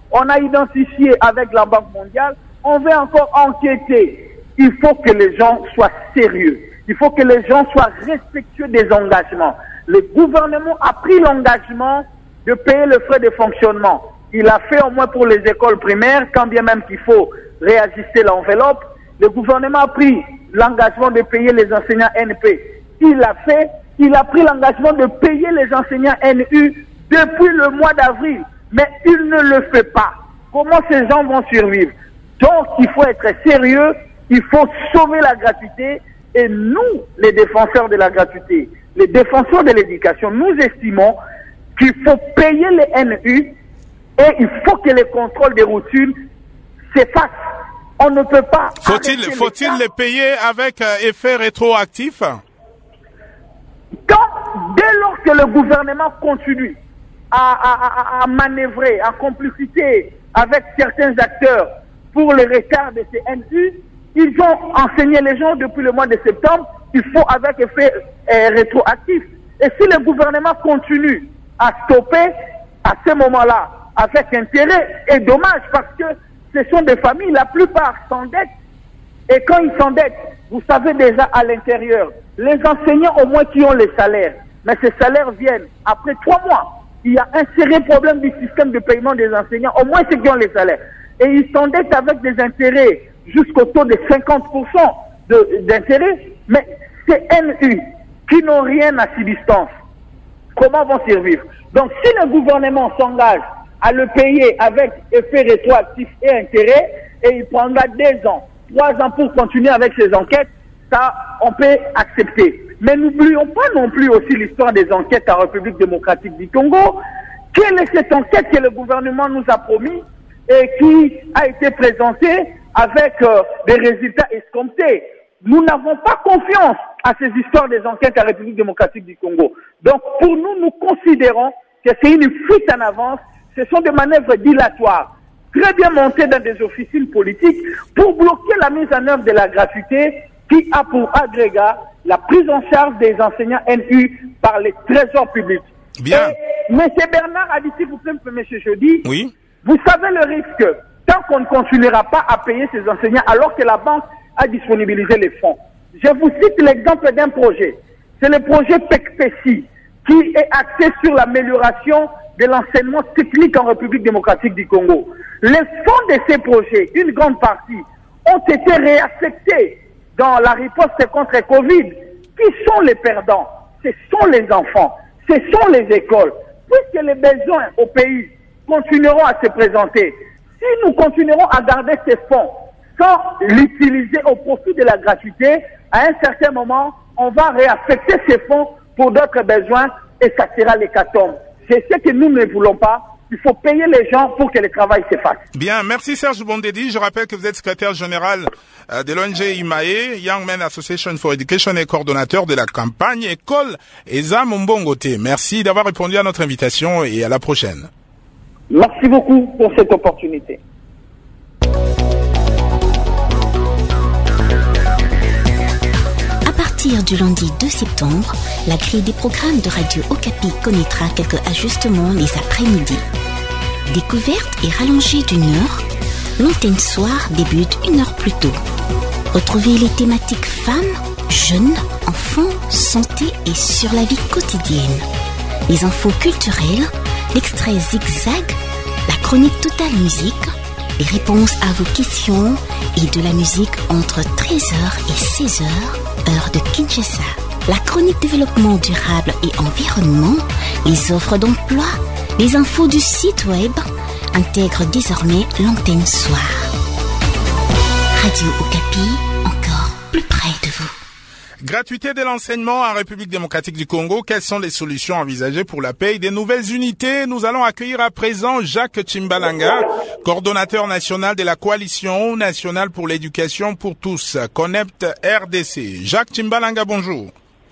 On a identifié avec la Banque mondiale. On veut encore enquêter. Il faut que les gens soient sérieux. Il faut que les gens soient respectueux des engagements. Le gouvernement a pris l'engagement de payer le frais de fonctionnement. Il a fait au moins pour les écoles primaires, quand bien même qu'il faut réajuster l'enveloppe. Le gouvernement a pris l'engagement de payer les enseignants NP. Il a pris l'engagement de payer les enseignants NU depuis le mois d'avril. Mais il ne le fait pas. Comment ces gens vont survivre? Donc, il faut être sérieux, il faut sauver la gratuité. Et nous, les défenseurs de la gratuité, les défenseurs de l'éducation, nous estimons qu'il faut payer les NU et il faut que les contrôles des routines s'effacent. On ne peut pas... Faut-il les payer avec effet rétroactif? Dès lors que le gouvernement continue à manœuvrer en complicité avec certains acteurs pour le retard de ces NU, ils ont enseigné les gens depuis le mois de septembre, il faut avec effet rétroactif. Et si le gouvernement continue à stopper à ce moment-là avec intérêt, et dommage parce que ce sont des familles, la plupart s'endettent, et quand ils s'endettent, vous savez déjà à l'intérieur, les enseignants au moins qui ont les salaires, mais ces salaires viennent après 3 mois. Il y a un sérieux problème du système de paiement des enseignants, au moins ceux qui ont les salaires. Et ils s'endettent avec des intérêts jusqu'au taux de 50% d'intérêt, mais ces NU qui n'ont rien à subsistance, comment vont survivre? Donc si le gouvernement s'engage à le payer avec effet rétroactif et intérêt, et il prendra 2 ans, 3 ans pour continuer avec ses enquêtes, ça, on peut accepter. Mais n'oublions pas non plus aussi l'histoire des enquêtes en République démocratique du Congo. Quelle est cette enquête que le gouvernement nous a promis et qui a été présentée avec des résultats escomptés? Nous n'avons pas confiance à ces histoires des enquêtes en République démocratique du Congo. Donc, pour nous, nous considérons que c'est une fuite en avance. Ce sont des manœuvres dilatoires, très bien montées dans des officines politiques pour bloquer la mise en œuvre de la gratuité qui a pour agrégat la prise en charge des enseignants NU par les trésors publics. Bien. Et M. Bernard a dit, s'il vous plaît, M. Jeudi, oui. Vous savez le risque, tant qu'on ne continuera pas à payer ces enseignants alors que la banque a disponibilisé les fonds. Je vous cite l'exemple d'un projet. C'est le projet PECPECI qui est axé sur l'amélioration de l'enseignement technique en République démocratique du Congo. Les fonds de ces projets, une grande partie, ont été réaffectés dans la riposte contre Covid. Qui sont les perdants? Ce sont les enfants, ce sont les écoles. Puisque les besoins au pays continueront à se présenter, si nous continuerons à garder ces fonds sans l'utiliser au profit de la gratuité, à un certain moment, on va réaffecter ces fonds pour d'autres besoins et ça sera l'hécatombe. C'est ce que nous ne voulons pas. Il faut payer les gens pour que le travail se fasse. Bien, merci Serge Bondedi. Je rappelle que vous êtes secrétaire général de l'ONG IMAE, Young Men Association for Education et coordonnateur de la campagne École Eza Mbongote. Merci d'avoir répondu à notre invitation et à la prochaine. Merci beaucoup pour cette opportunité. À partir du lundi 2 septembre, la grille des programmes de Radio Okapi connaîtra quelques ajustements les après-midi. Découverte et rallongée d'1 heure, l'antenne soir débute 1 heure plus tôt. Retrouvez les thématiques femmes, jeunes, enfants, santé et sur la vie quotidienne. Les infos culturelles, l'extrait zigzag, la chronique Total Musique, les réponses à vos questions et de la musique entre 13h et 16h, heure de Kinshasa. La chronique développement durable et environnement, les offres d'emploi, les infos du site web intègrent désormais l'antenne soir. Radio Okapi, encore plus près de vous. Gratuité de l'enseignement en République démocratique du Congo, quelles sont les solutions envisagées pour la paye des nouvelles unités? Nous allons accueillir à présent Jacques Tchimbalanga, coordonnateur national de la Coalition nationale pour l'éducation pour tous, CONEPT RDC. Jacques Tchimbalanga, bonjour.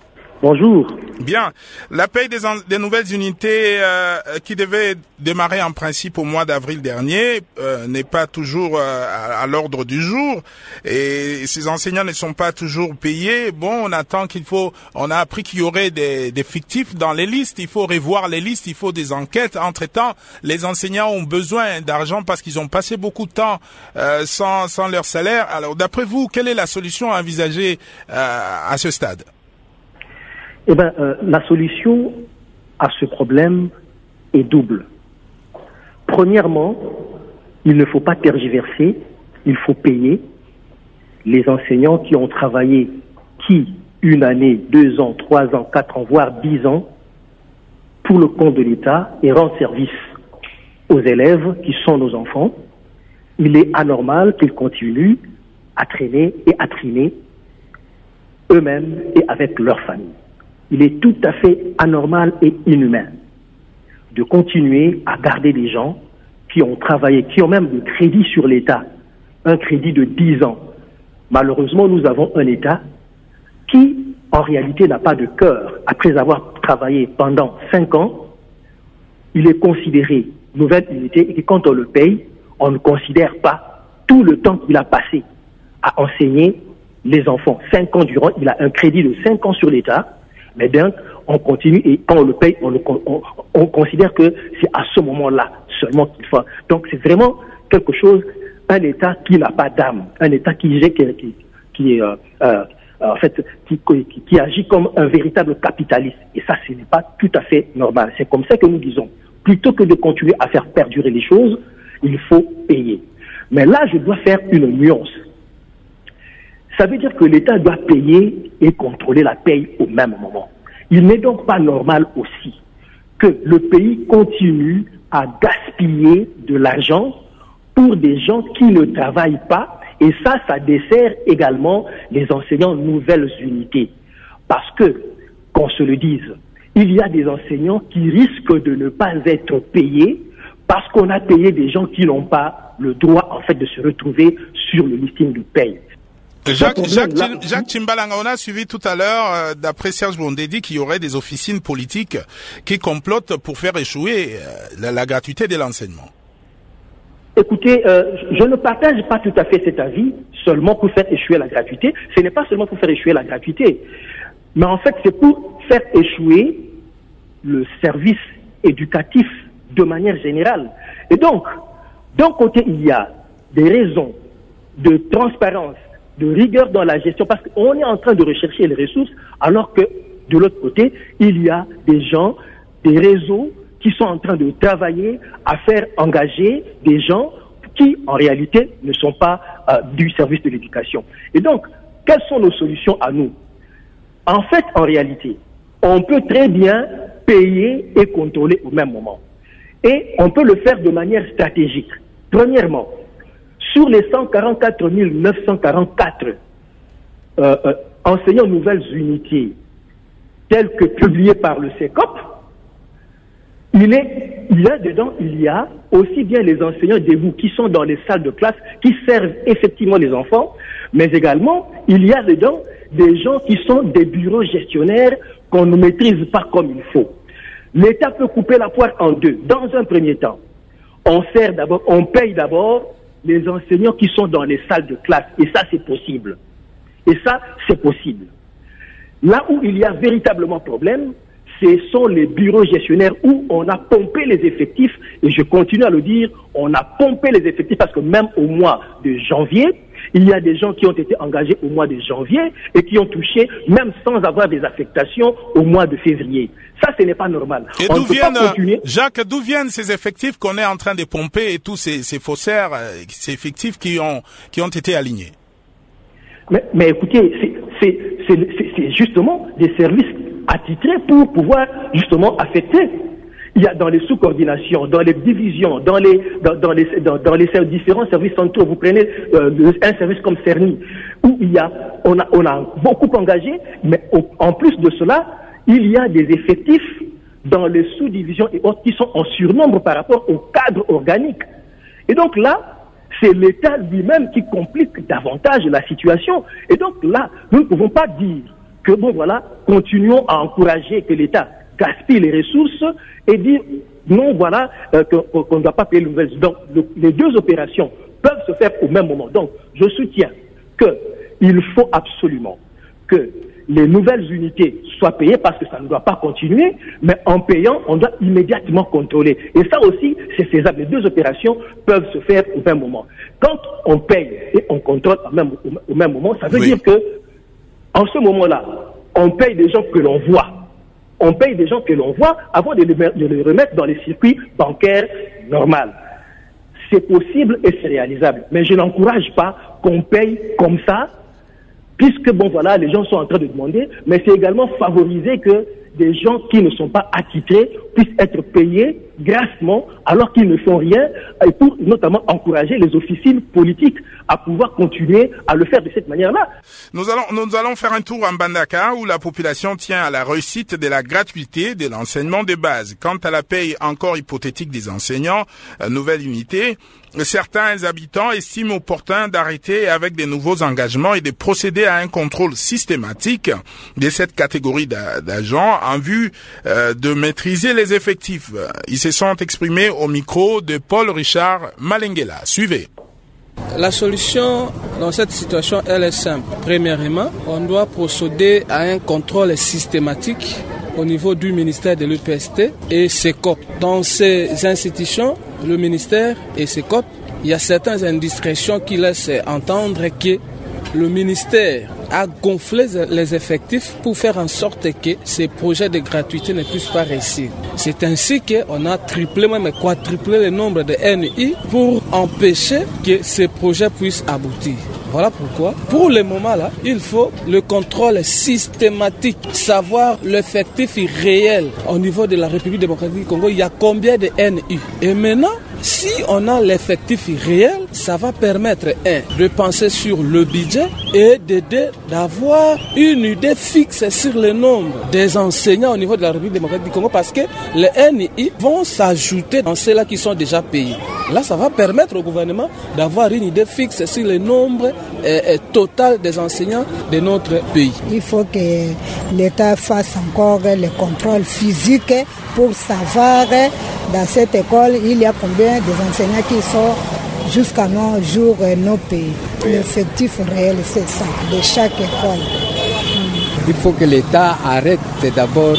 Bonjour. Bien. La paye des nouvelles unités qui devait démarrer en principe au mois d'avril dernier n'est pas toujours à l'ordre du jour et ces enseignants ne sont pas toujours payés. Bon, on a appris qu'il y aurait des fictifs dans les listes. Il faut revoir les listes, il faut des enquêtes. Entre-temps, les enseignants ont besoin d'argent parce qu'ils ont passé beaucoup de temps sans leur salaire. Alors, d'après vous, quelle est la solution à envisager à ce stade? Eh bien, la solution à ce problème est double. Premièrement, il ne faut pas tergiverser, il faut payer les enseignants qui ont travaillé, qui, 1 année, 2 ans, 3 ans, 4 ans, voire 10 ans, pour le compte de l'État et rendent service aux élèves qui sont nos enfants. Il est anormal qu'ils continuent à traîner et à trimer eux-mêmes et avec leur famille. Il est tout à fait anormal et inhumain de continuer à garder des gens qui ont travaillé, qui ont même le crédit sur l'État, un crédit de 10 ans. Malheureusement, nous avons un État qui, en réalité, n'a pas de cœur. Après avoir travaillé pendant 5 ans, il est considéré nouvelle unité et quand on le paye, on ne considère pas tout le temps qu'il a passé à enseigner les enfants. 5 ans durant, il a un crédit de 5 ans sur l'État. Mais bien, on continue et quand on le paye, on considère que c'est à ce moment-là seulement qu'il faut. Donc c'est vraiment quelque chose, un État qui n'a pas d'âme, un État qui agit comme un véritable capitaliste. Et ça, ce n'est pas tout à fait normal. C'est comme ça que nous disons, plutôt que de continuer à faire perdurer les choses, il faut payer. Mais là, je dois faire une nuance. Ça veut dire que l'État doit payer et contrôler la paye au même moment. Il n'est donc pas normal aussi que le pays continue à gaspiller de l'argent pour des gens qui ne travaillent pas. Et ça dessert également les enseignants nouvelles unités. Parce que, qu'on se le dise, il y a des enseignants qui risquent de ne pas être payés parce qu'on a payé des gens qui n'ont pas le droit, en fait, de se retrouver sur le listing de paye. Jacques Chimbalanga, on a suivi tout à l'heure, d'après Serge Bondedi, qu'il y aurait des officines politiques qui complotent pour faire échouer la gratuité de l'enseignement. Écoutez, je ne partage pas tout à fait cet avis, seulement pour faire échouer la gratuité. Ce n'est pas seulement pour faire échouer la gratuité, mais en fait c'est pour faire échouer le service éducatif de manière générale. Et donc, d'un côté, il y a des raisons de transparence, de rigueur dans la gestion, parce qu'on est en train de rechercher les ressources, alors que de l'autre côté, il y a des gens, des réseaux qui sont en train de travailler à faire engager des gens qui, en réalité, ne sont pas du service de l'éducation. Et donc, quelles sont nos solutions à nous? En fait, en réalité, on peut très bien payer et contrôler au même moment. Et on peut le faire de manière stratégique. Premièrement, sur les 144 944 enseignants nouvelles unités, tels que publiés par le CECOP, il y a aussi bien les enseignants debout qui sont dans les salles de classe, qui servent effectivement les enfants, mais également, il y a dedans des gens qui sont des bureaux gestionnaires qu'on ne maîtrise pas comme il faut. L'État peut couper la poire en deux. Dans un premier temps, on paye d'abord les enseignants qui sont dans les salles de classe. Et ça, c'est possible. Là où il y a véritablement problème, ce sont les bureaux gestionnaires où on a pompé les effectifs. Et je continue à le dire, on a pompé les effectifs parce que même au mois de janvier, il y a des gens qui ont été engagés au mois de janvier et qui ont touché, même sans avoir des affectations, au mois de février. Ça, ce n'est pas normal. Et Jacques, d'où viennent ces effectifs qu'on est en train de pomper et tous ces faussaires, ces effectifs qui ont été alignés? Mais écoutez, c'est justement des services attitrés pour pouvoir justement affecter. Il y a dans les sous-coordinations, dans les divisions, dans les différents services centraux. Vous prenez un service comme Cerny, où on a beaucoup engagé, mais en plus de cela, il y a des effectifs dans les sous-divisions et autres qui sont en surnombre par rapport au cadre organique. Et donc là, c'est l'État lui-même qui complique davantage la situation. Et donc là, nous ne pouvons pas dire que bon voilà, continuons à encourager que l'État gaspille les ressources et dire non voilà qu'on ne doit pas payer les nouvelles. Donc les deux opérations peuvent se faire au même moment. Donc je soutiens qu'il faut absolument que les nouvelles unités soient payées parce que ça ne doit pas continuer, mais en payant, on doit immédiatement contrôler. Et ça aussi, c'est faisable. Les deux opérations peuvent se faire au même moment. Quand on paye et on contrôle au même moment, ça veut dire que en ce moment-là, on paye des gens que l'on voit. On paye des gens que l'on voit avant de les remettre dans les circuits bancaires normaux. C'est possible et c'est réalisable. Mais je n'encourage pas qu'on paye comme ça, puisque bon voilà, les gens sont en train de demander, mais c'est également favoriser que des gens qui ne sont pas attitrés puissent être payés grassement alors qu'ils ne font rien, et pour notamment encourager les officines politiques à pouvoir continuer à le faire de cette manière-là. Nous allons faire un tour en Mbandaka où la population tient à la réussite de la gratuité de l'enseignement de base. Quant à la paye encore hypothétique des enseignants, nouvelle unité, certains habitants estiment opportun d'arrêter avec des nouveaux engagements et de procéder à un contrôle systématique de cette catégorie d'agents en vue de maîtriser les effectifs. Ils se sont exprimés au micro de Paul Richard Malengela. Suivez. La solution dans cette situation, elle est simple. Premièrement, on doit procéder à un contrôle systématique au niveau du ministère de l'UPST et SECOP. Dans ces institutions, le ministère et SECOP, il y a certaines indiscrétions qui laissent entendre que le ministère a gonflé les effectifs pour faire en sorte que ces projets de gratuité ne puissent pas réussir. C'est ainsi qu'on a triplé, même quadruplé le nombre de NI pour empêcher que ces projets puissent aboutir. Voilà pourquoi, pour le moment là, il faut le contrôle systématique, savoir l'effectif réel au niveau de la République démocratique du Congo, il y a combien de NI. Et maintenant, si on a l'effectif réel, ça va permettre, de penser sur le budget et d'avoir une idée fixe sur le nombre des enseignants au niveau de la République démocratique du Congo, parce que les NI vont s'ajouter dans ceux-là qui sont déjà payés. Là, ça va permettre au gouvernement d'avoir une idée fixe sur le nombre total des enseignants de notre pays. Il faut que l'État fasse encore le contrôle physique pour savoir dans cette école il y a combien des enseignants qui sont jusqu'à nos jours nos pays. L'effectif réel, c'est ça, de chaque école. Il faut que l'État arrête d'abord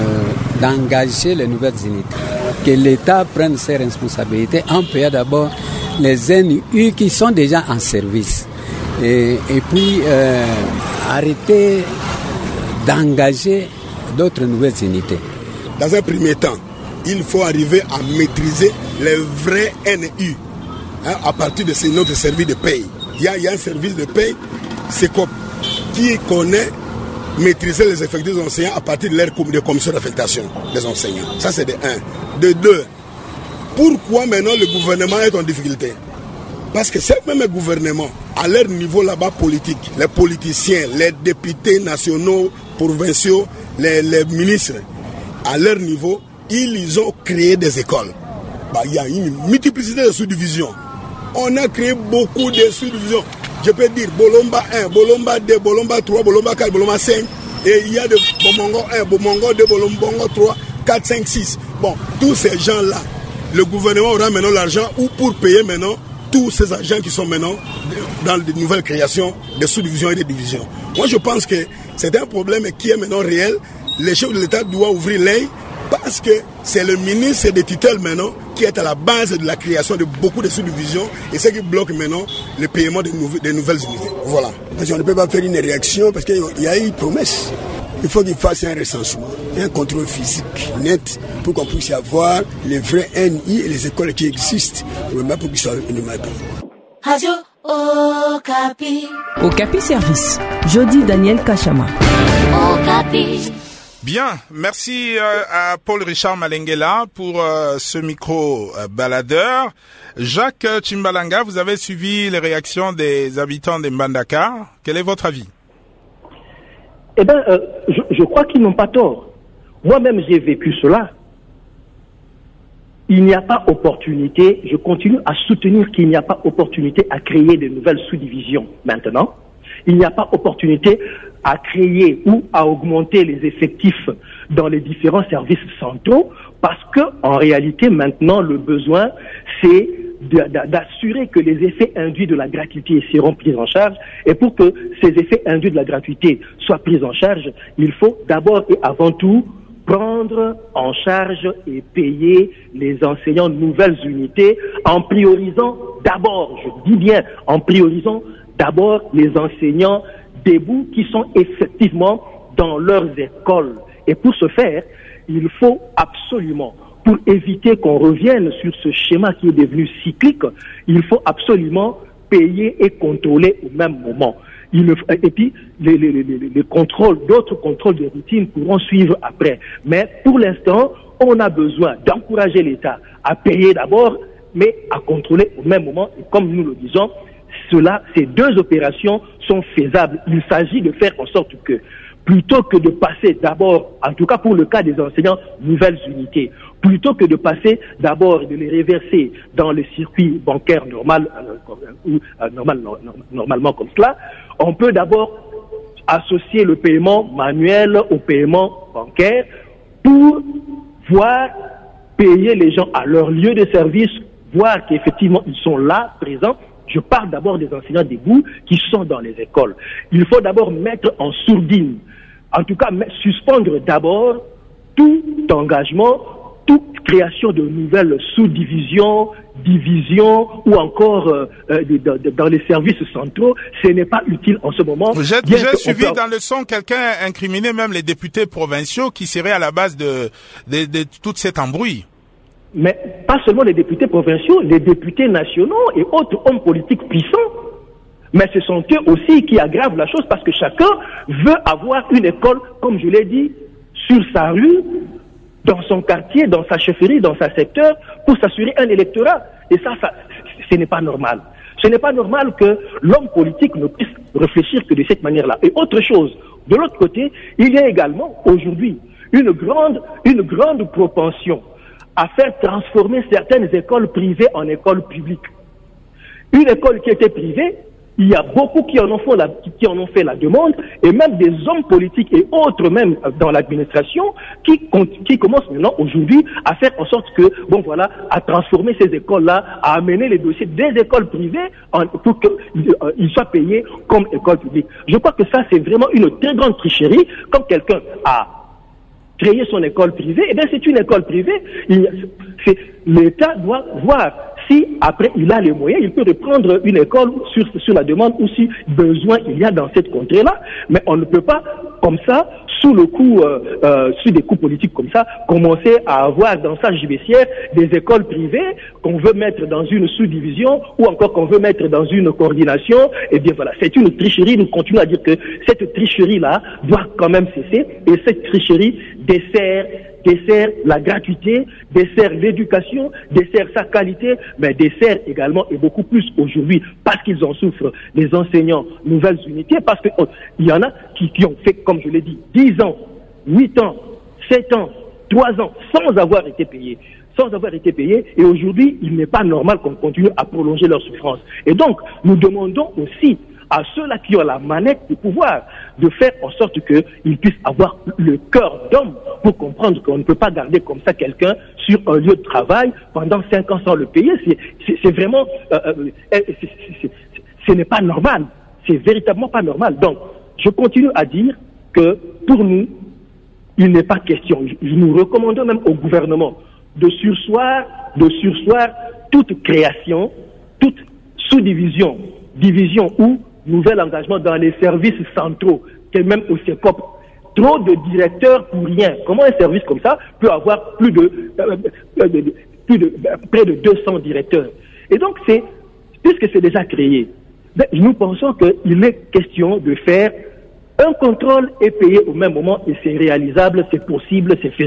d'engager les nouvelles unités. Que l'État prenne ses responsabilités en payant d'abord les NU qui sont déjà en service. Et puis arrêter d'engager d'autres nouvelles unités. Dans un premier temps, il faut arriver à maîtriser les vrais NU à partir de notre service de paye. Il y a un service de paye, SECOP, qui connaît maîtriser les effectifs des enseignants à partir de leur commission d'affectation des enseignants. Ça, c'est de 1. De 2, pourquoi maintenant le gouvernement est en difficulté? Parce que ce même gouvernement, à leur niveau là-bas politique, les politiciens, les députés nationaux, provinciaux, les ministres, à leur niveau, ils ont créé des écoles. Il y a une multiplicité de sous-divisions. On a créé beaucoup de sous-divisions. Je peux dire Bolomba 1, Bolomba 2, Bolomba 3, Bolomba 4, Bolomba 5. Et il y a de Bomongo 1, Bomongo 2, Bolombo 3, 4, 5, 6. Bon, tous ces gens-là, le gouvernement aura maintenant l'argent ou pour payer maintenant tous ces agents qui sont maintenant dans de nouvelles créations de sous-divisions et de divisions. Moi, je pense que c'est un problème qui est maintenant réel. Les chefs de l'État doivent ouvrir l'œil parce que c'est le ministre des tutelles maintenant qui est à la base de la création de beaucoup de sous-divisions et ce qui bloque maintenant le paiement des nouvelles unités. Voilà. Parce qu'on ne peut pas faire une réaction parce qu'il y a eu une promesse. Il faut qu'il fasse un recensement, un contrôle physique net pour qu'on puisse avoir les vrais NI et les écoles qui existent pour qu'ils soient énumérés. Radio Okapi. Okapi Service. Jody Daniel Kachama. Okapi. Bien, merci à Paul Richard Malengela pour ce micro baladeur. Jacques Chimbalanga, vous avez suivi les réactions des habitants de Mbandaka. Quel est votre avis? Eh bien, je crois qu'ils n'ont pas tort. Moi-même, j'ai vécu cela. Il n'y a pas opportunité, je continue à soutenir qu'il n'y a pas opportunité à créer de nouvelles sous-divisions maintenant. il n'y a pas opportunité à créer ou à augmenter les effectifs dans les différents services centraux, parce que en réalité maintenant le besoin c'est d'assurer que les effets induits de la gratuité seront pris en charge, et pour que ces effets induits de la gratuité soient pris en charge, il faut d'abord et avant tout prendre en charge et payer les enseignants de nouvelles unités en priorisant d'abord, je dis bien, en priorisant d'abord les enseignants debout qui sont effectivement dans leurs écoles. Et pour ce faire, il faut absolument, pour éviter qu'on revienne sur ce schéma qui est devenu cyclique, il faut absolument payer et contrôler au même moment. Et puis, les contrôles, d'autres contrôles de routine pourront suivre après. Mais pour l'instant, on a besoin d'encourager l'État à payer d'abord, mais à contrôler au même moment. Et comme nous le disons, ces deux opérations sont faisables. Il s'agit de faire en sorte que, plutôt que de passer d'abord, en tout cas pour le cas des enseignants, nouvelles unités, plutôt que de passer d'abord et de les reverser dans le circuit bancaire normal, normalement comme cela, on peut d'abord associer le paiement manuel au paiement bancaire pour voir payer les gens à leur lieu de service, voir qu'effectivement ils sont là, présents. Je parle d'abord des enseignants debout qui sont dans les écoles. Il faut d'abord mettre en sourdine, en tout cas suspendre d'abord tout engagement, toute création de nouvelles sous-divisions, divisions ou encore dans les services centraux. Ce n'est pas utile en ce moment. J'ai suivi dans le son quelqu'un incriminer même les députés provinciaux qui seraient à la base de toute cette embrouille. Mais pas seulement les députés provinciaux, les députés nationaux et autres hommes politiques puissants. Mais ce sont eux aussi qui aggravent la chose parce que chacun veut avoir une école, comme je l'ai dit, sur sa rue, dans son quartier, dans sa chefferie, dans sa secteur, pour s'assurer un électorat. Et ça, ce n'est pas normal. Ce n'est pas normal que l'homme politique ne puisse réfléchir que de cette manière-là. Et autre chose, de l'autre côté, il y a également aujourd'hui une grande propension à faire transformer certaines écoles privées en écoles publiques. Une école qui était privée, il y a beaucoup qui en ont fait la demande, et même des hommes politiques et autres même dans l'administration qui commencent maintenant aujourd'hui à faire en sorte que, à transformer ces écoles-là, à amener les dossiers des écoles privées pour qu'ils soient payés comme écoles publiques. Je crois que ça, c'est vraiment une très grande tricherie. Quand quelqu'un a créé son école privée, eh bien c'est une école privée. L'État doit voir si après il a les moyens, il peut reprendre une école sur la demande ou si besoin il y a dans cette contrée-là. Mais on ne peut pas, comme ça, sous des coups politiques comme ça, commencer à avoir dans sa judiciaire des écoles privées qu'on veut mettre dans une sous-division ou encore qu'on veut mettre dans une coordination. Eh bien voilà, c'est une tricherie. Nous continuons à dire que cette tricherie-là doit quand même cesser, et cette tricherie dessert la gratuité, dessert l'éducation, dessert sa qualité, mais dessert également et beaucoup plus aujourd'hui, parce qu'ils en souffrent, les enseignants nouvelles unités, parce que il y en a qui ont fait, comme je l'ai dit, 10 ans, 8 ans, 7 ans, 3 ans, sans avoir été payés. Et aujourd'hui, il n'est pas normal qu'on continue à prolonger leur souffrance. Et donc, nous demandons aussi à ceux-là qui ont la manette du pouvoir de faire en sorte qu'ils puissent avoir le cœur d'homme pour comprendre qu'on ne peut pas garder comme ça quelqu'un sur un lieu de travail pendant 5 ans sans le payer. C'est vraiment... ce n'est pas normal. C'est véritablement pas normal. Donc, je continue à dire que pour nous, il n'est pas question. Nous recommandons même au gouvernement de surseoir toute création, toute sous-division, division ou nouvel engagement dans les services centraux, et même au CECOP. Trop de directeurs pour rien. Comment un service comme ça peut avoir près de 200 directeurs? Et donc, puisque c'est déjà créé, nous pensons qu'il est question de faire un contrôle et payer au même moment, et c'est réalisable, c'est possible, c'est faisable.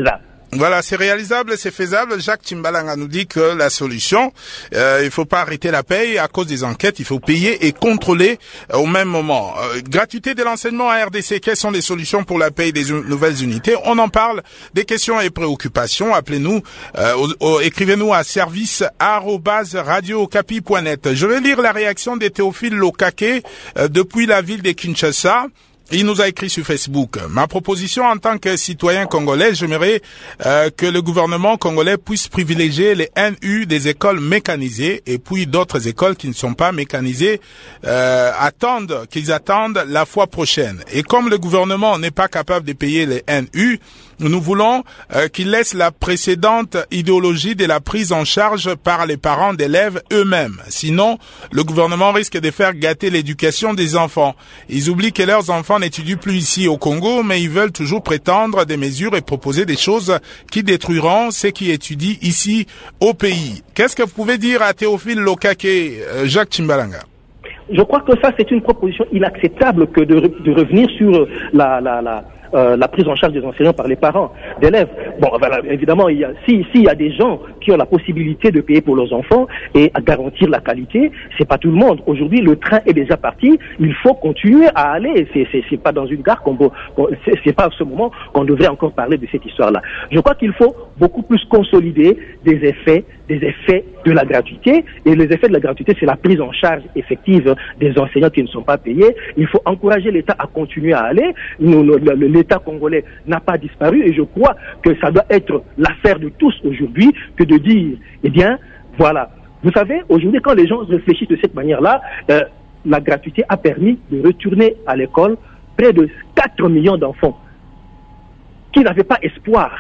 Voilà, c'est réalisable, c'est faisable. Jacques Timbalanga nous dit que la solution, il faut pas arrêter la paye à cause des enquêtes, il faut payer et contrôler au même moment. Gratuité de l'enseignement à RDC, quelles sont les solutions pour la paye des nouvelles unités? On en parle, des questions et préoccupations, appelez-nous, écrivez-nous à service@radiookapi.net. Je vais lire la réaction de Théophile Lokake depuis la ville de Kinshasa. Il nous a écrit sur Facebook. Ma proposition en tant que citoyen congolais, j'aimerais que le gouvernement congolais puisse privilégier les NU des écoles mécanisées et puis d'autres écoles qui ne sont pas mécanisées qu'ils attendent la fois prochaine. Et comme le gouvernement n'est pas capable de payer les NU, nous voulons qu'il laisse la précédente idéologie de la prise en charge par les parents d'élèves eux-mêmes. Sinon, le gouvernement risque de faire gâter l'éducation des enfants. Ils oublient que leurs enfants n'étudient plus ici au Congo, mais ils veulent toujours prétendre des mesures et proposer des choses qui détruiront ceux qui étudient ici au pays. Qu'est-ce que vous pouvez dire à Théophile Lokake, Jacques Timbalanga? Je crois que ça, c'est une proposition inacceptable que de revenir sur la prise en charge des enseignants par les parents d'élèves. Bon, voilà, évidemment, s'il y a des gens qui ont la possibilité de payer pour leurs enfants et à garantir la qualité, c'est pas tout le monde. Aujourd'hui, le train est déjà parti. Il faut continuer à aller. C'est pas dans une gare c'est pas à ce moment qu'on devrait encore parler de cette histoire-là. Je crois qu'il faut beaucoup plus consolider des effets de la gratuité. Et les effets de la gratuité, c'est la prise en charge effective des enseignants qui ne sont pas payés. Il faut encourager l'État à continuer à aller. L'État congolais n'a pas disparu et je crois que ça doit être l'affaire de tous aujourd'hui que de dire, eh bien, voilà. Vous savez, aujourd'hui, quand les gens réfléchissent de cette manière-là, la gratuité a permis de retourner à l'école près de 4 millions d'enfants qui n'avaient pas espoir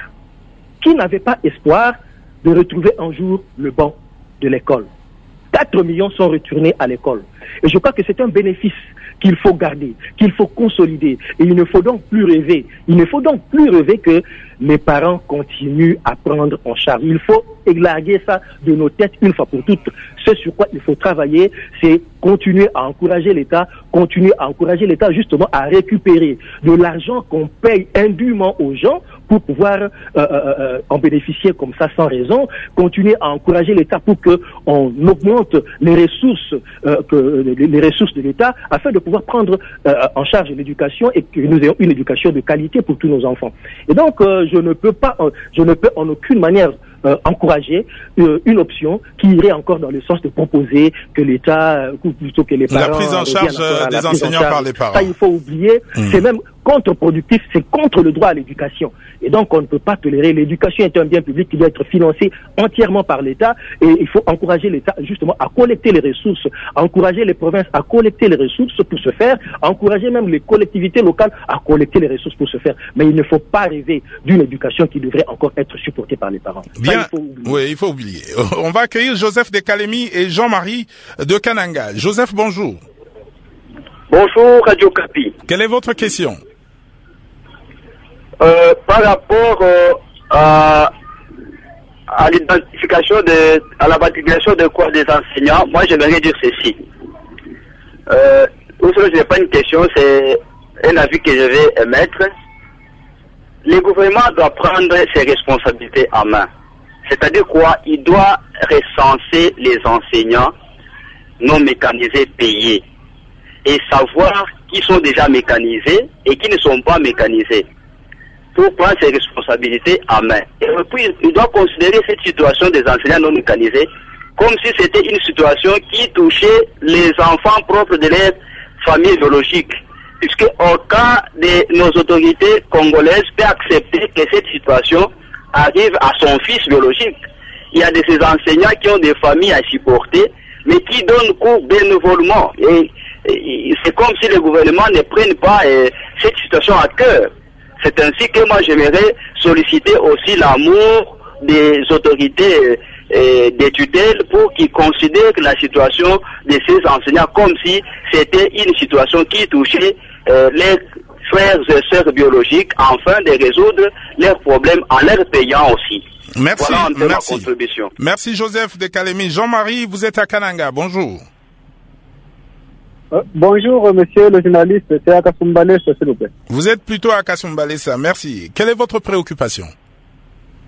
de retrouver un jour le banc de l'école. 4 millions sont retournés à l'école. Et je crois que c'est un bénéfice qu'il faut garder, qu'il faut consolider. Et il ne faut donc plus rêver. Que les parents continuent à prendre en charge. Il faut élarguer ça de nos têtes une fois pour toutes. Ce sur quoi il faut travailler, c'est continuer à encourager l'État justement à récupérer de l'argent qu'on paye indûment aux gens pour pouvoir en bénéficier comme ça sans raison. Continuer à encourager l'État pour que on augmente les ressources de l'État afin de pouvoir prendre en charge l'éducation et que nous ayons une éducation de qualité pour tous nos enfants. Et donc je ne peux en aucune manière encourager une option qui irait encore dans le sens de proposer que l'État, ou plutôt que les parents... La prise en charge des enseignants par les parents. Ça, il faut oublier. C'est même contre-productif, c'est contre le droit à l'éducation. Et donc, on ne peut pas tolérer. L'éducation est un bien public qui doit être financé entièrement par l'État et il faut encourager l'État justement à collecter les ressources, encourager les provinces à collecter les ressources pour ce faire, encourager même les collectivités locales à collecter les ressources pour ce faire. Mais il ne faut pas rêver d'une éducation qui devrait encore être supportée par les parents. Bien, il faut oublier. On va accueillir Joseph de Kalemi et Jean-Marie de Kananga. Joseph, bonjour. Bonjour, Radio Kapi. Quelle est votre question? Par rapport à l'identification à la matriculation de corps des enseignants, moi j'aimerais dire ceci. Ce n'est pas une question, c'est un avis que je vais émettre. Le gouvernement doit prendre ses responsabilités en main. C'est-à-dire quoi? Il doit recenser les enseignants non mécanisés payés et savoir qui sont déjà mécanisés et qui ne sont pas mécanisés, pour prendre ses responsabilités en main. Et puis, il doit considérer cette situation des enseignants non mécanisés comme si c'était une situation qui touchait les enfants propres de leur famille biologique. Puisque aucun de nos autorités congolaises peut accepter que cette situation arrive à son fils biologique. Il y a de ces enseignants qui ont des familles à supporter, mais qui donnent cours bénévolement. Et c'est comme si le gouvernement ne prenne pas cette situation à cœur. C'est ainsi que moi j'aimerais solliciter aussi l'amour des autorités des tutelles pour qu'ils considèrent la situation de ces enseignants comme si c'était une situation qui touchait les frères et sœurs biologiques afin de résoudre leurs problèmes en leur payant aussi. Merci, voilà ma merci. contribution. Merci Joseph de Kalemi. Jean-Marie, vous êtes à Kananga. Bonjour. Bonjour, monsieur le journaliste, c'est à Kasumbalesa, s'il vous plaît. Vous êtes plutôt à Kasumbalesa, merci. Quelle est votre préoccupation?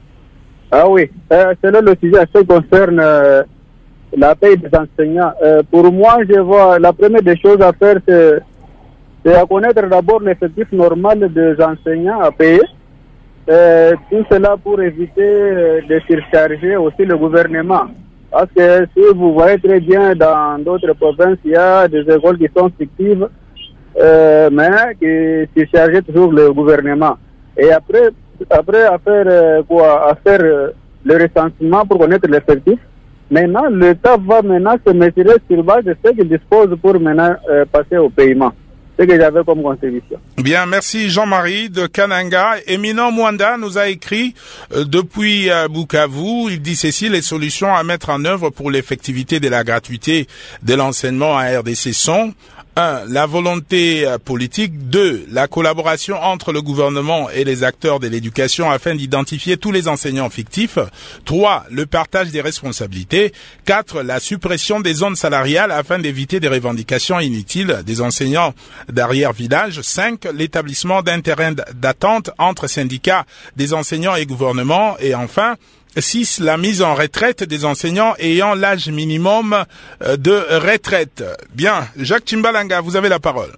Ah oui, selon le sujet, ce qui concerne la paye des enseignants, pour moi, je vois la première des choses à faire, c'est à connaître d'abord l'effectif normal des enseignants à payer. Tout cela pour éviter de surcharger aussi le gouvernement. Parce que si vous voyez très bien dans d'autres provinces, il y a des écoles qui sont fictives, mais qui surchargent toujours le gouvernement. Et après à faire à faire le recensement pour connaître l'effectif. Maintenant, l'État va maintenant se mesurer sur base de ce qu'il dispose pour maintenant passer au paiement. C'est ce que j'avais comme contribution. Bien, merci Jean-Marie de Kananga. Éminent Mwanda nous a écrit depuis Bukavu. Il dit ceci: les solutions à mettre en œuvre pour l'effectivité de la gratuité de l'enseignement à RDC sont 1. La volonté politique. 2. La collaboration entre le gouvernement et les acteurs de l'éducation afin d'identifier tous les enseignants fictifs. 3. Le partage des responsabilités. 4. La suppression des zones salariales afin d'éviter des revendications inutiles des enseignants d'arrière-village. 5. L'établissement d'un terrain d'attente entre syndicats des enseignants et gouvernement. Et enfin, 6. La mise en retraite des enseignants ayant l'âge minimum de retraite. Bien, Jacques Tchimbalanga, vous avez la parole.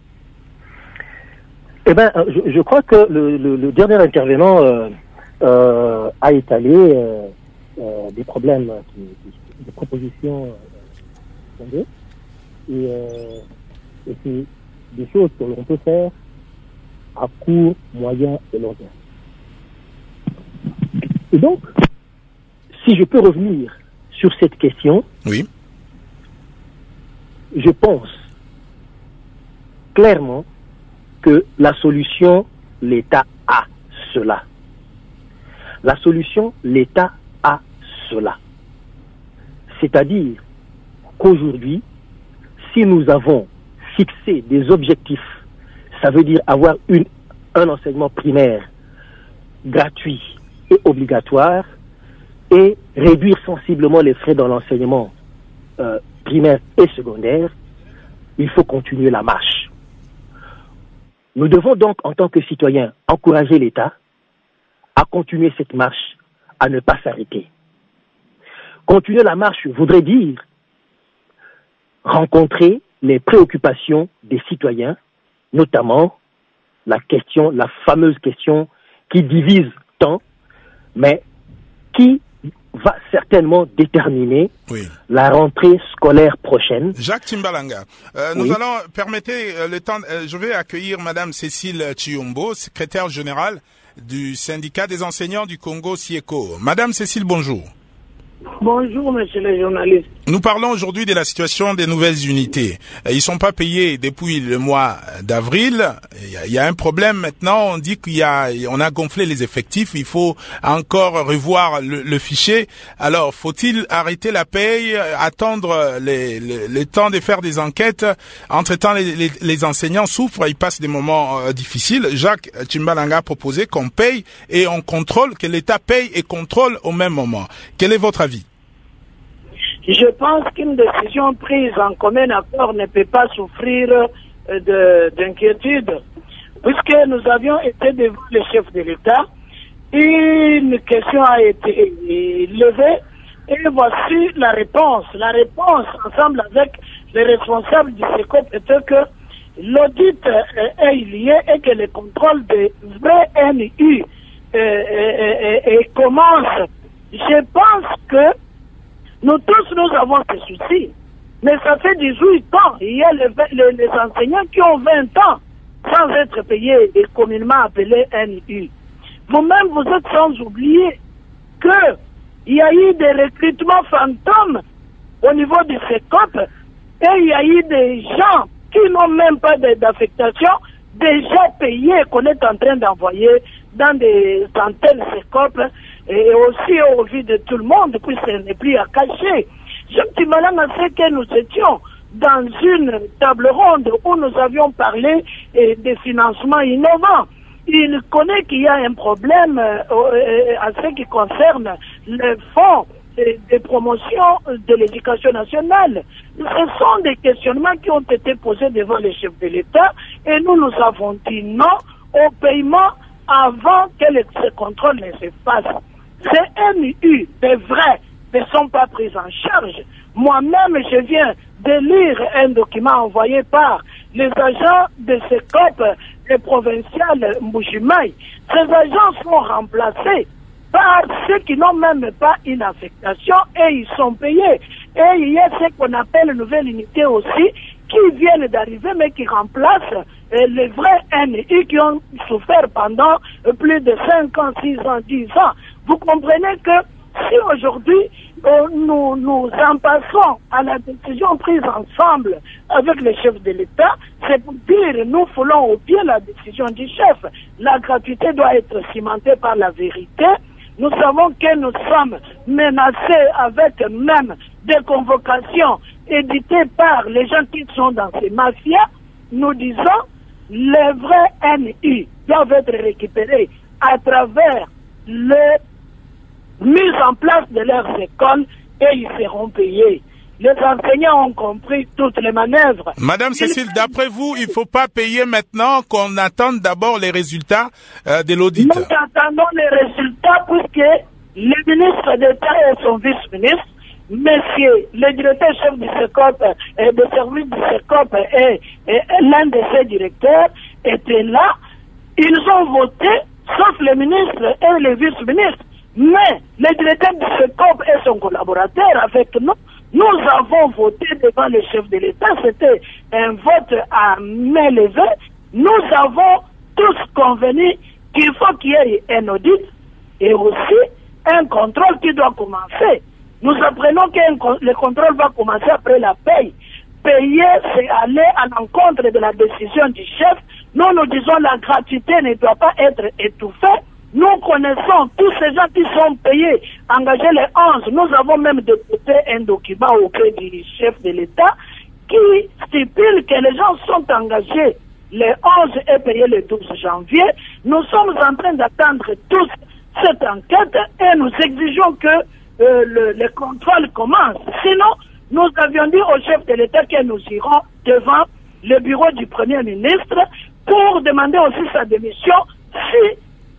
Eh ben, je crois que le dernier intervenant a étalé des problèmes, des propositions fondées, et c'est des choses que l'on peut faire à court, moyen et long terme. Et donc, si je peux revenir sur cette question, oui, je pense clairement que la solution, l'État a cela. La solution, l'État a cela. C'est-à-dire qu'aujourd'hui, si nous avons fixé des objectifs, ça veut dire avoir un enseignement primaire gratuit et obligatoire, et réduire sensiblement les frais dans l'enseignement primaire et secondaire, il faut continuer la marche. Nous devons donc, en tant que citoyens, encourager l'État à continuer cette marche, à ne pas s'arrêter. Continuer la marche voudrait dire rencontrer les préoccupations des citoyens, notamment la fameuse question qui divise tant, mais qui va certainement déterminer la rentrée scolaire prochaine. Jacques Tchimbalanga, nous allons permettre le temps. Je vais accueillir Madame Cécile Chiombo, secrétaire générale du syndicat des enseignants du Congo SIECO. Madame Cécile, bonjour. Bonjour, monsieur le journaliste. Nous parlons aujourd'hui de la situation des nouvelles unités. Ils sont pas payés depuis le mois d'avril. Il y a un problème maintenant. On dit on a gonflé les effectifs. Il faut encore revoir le fichier. Alors, faut-il arrêter la paye, attendre le temps de faire des enquêtes? Entre-temps, les enseignants souffrent. Ils passent des moments difficiles. Jacques Tchimbalanga a proposé qu'on paye et on contrôle, que l'État paye et contrôle au même moment. Quel est votre avis? Je pense qu'une décision prise en commun accord ne peut pas souffrir d'inquiétude, puisque nous avions été devant le chef de l'État, une question a été levée, et voici la réponse. La réponse, ensemble avec les responsables du SECOP, était que l'audit est lié et que le contrôle des vrais NU commence. Je pense que nous tous, nous avons ces soucis. Mais ça fait 18 ans. Il y a les enseignants qui ont 20 ans sans être payés et communément appelés NU. Vous-même, vous êtes sans oublier qu'il y a eu des recrutements fantômes au niveau du SECOP et il y a eu des gens qui n'ont même pas d'affectation déjà payés qu'on est en train d'envoyer dans des antennes SECOP et aussi au vu de tout le monde, puis ce n'est plus à cacher. Jacques Tchimbalanga sait que nous étions dans une table ronde où nous avions parlé des financements innovants. Il connaît qu'il y a un problème en ce qui concerne le fonds de promotion de l'éducation nationale. Ce sont des questionnements qui ont été posés devant les chefs de l'État et nous avons dit non au paiement avant que ce contrôle ne se fasse. ces NU, des vrais, ne sont pas pris en charge. Moi-même, je viens de lire un document envoyé par les agents de CECOP et provincial Mbujimaï. Ces agents sont remplacés par ceux qui n'ont même pas une affectation et ils sont payés. Et il y a ce qu'on appelle nouvelle unité aussi qui viennent d'arriver mais qui remplacent les vrais NI qui ont souffert pendant plus de 5 ans, 6 ans, 10 ans. Vous comprenez que si aujourd'hui nous en passons à la décision prise ensemble avec le chef de l'État, c'est pour dire nous foulons au pied la décision du chef. La gratuité doit être cimentée par la vérité. Nous savons que nous sommes menacés avec même des convocations éditées par les gens qui sont dans ces mafias. Nous disons les vrais NI doivent être récupérés à travers la mise en place de leurs écoles et ils seront payés. Les enseignants ont compris toutes les manœuvres. Madame Cécile, d'après vous, il ne faut pas payer maintenant, qu'on attende d'abord les résultats de l'audit. Nous attendons les résultats puisque le ministre d'État et son vice-ministre, monsieur le directeur chef du CECOP et de service du CECOP et l'un de ses directeurs étaient là. Ils ont voté, sauf le ministre et le vice-ministre. Mais le directeur du CECOP et son collaborateur avec nous avons voté devant le chef de l'État. C'était un vote à main levée. Nous avons tous convenu qu'il faut qu'il y ait un audit et aussi un contrôle qui doit commencer. Nous apprenons que le contrôle va commencer après la paye. Payer, c'est aller à l'encontre de la décision du chef. Nous disons que la gratuité ne doit pas être étouffée. Nous connaissons tous ces gens qui sont payés, engagés les 11. Nous avons même déposé un document auprès du chef de l'État qui stipule que les gens sont engagés les 11 et payés le 12 janvier. Nous sommes en train d'attendre tous cette enquête et nous exigeons que le contrôle commence. Sinon, nous avions dit au chef de l'État que nous irons devant le bureau du Premier ministre pour demander aussi sa démission si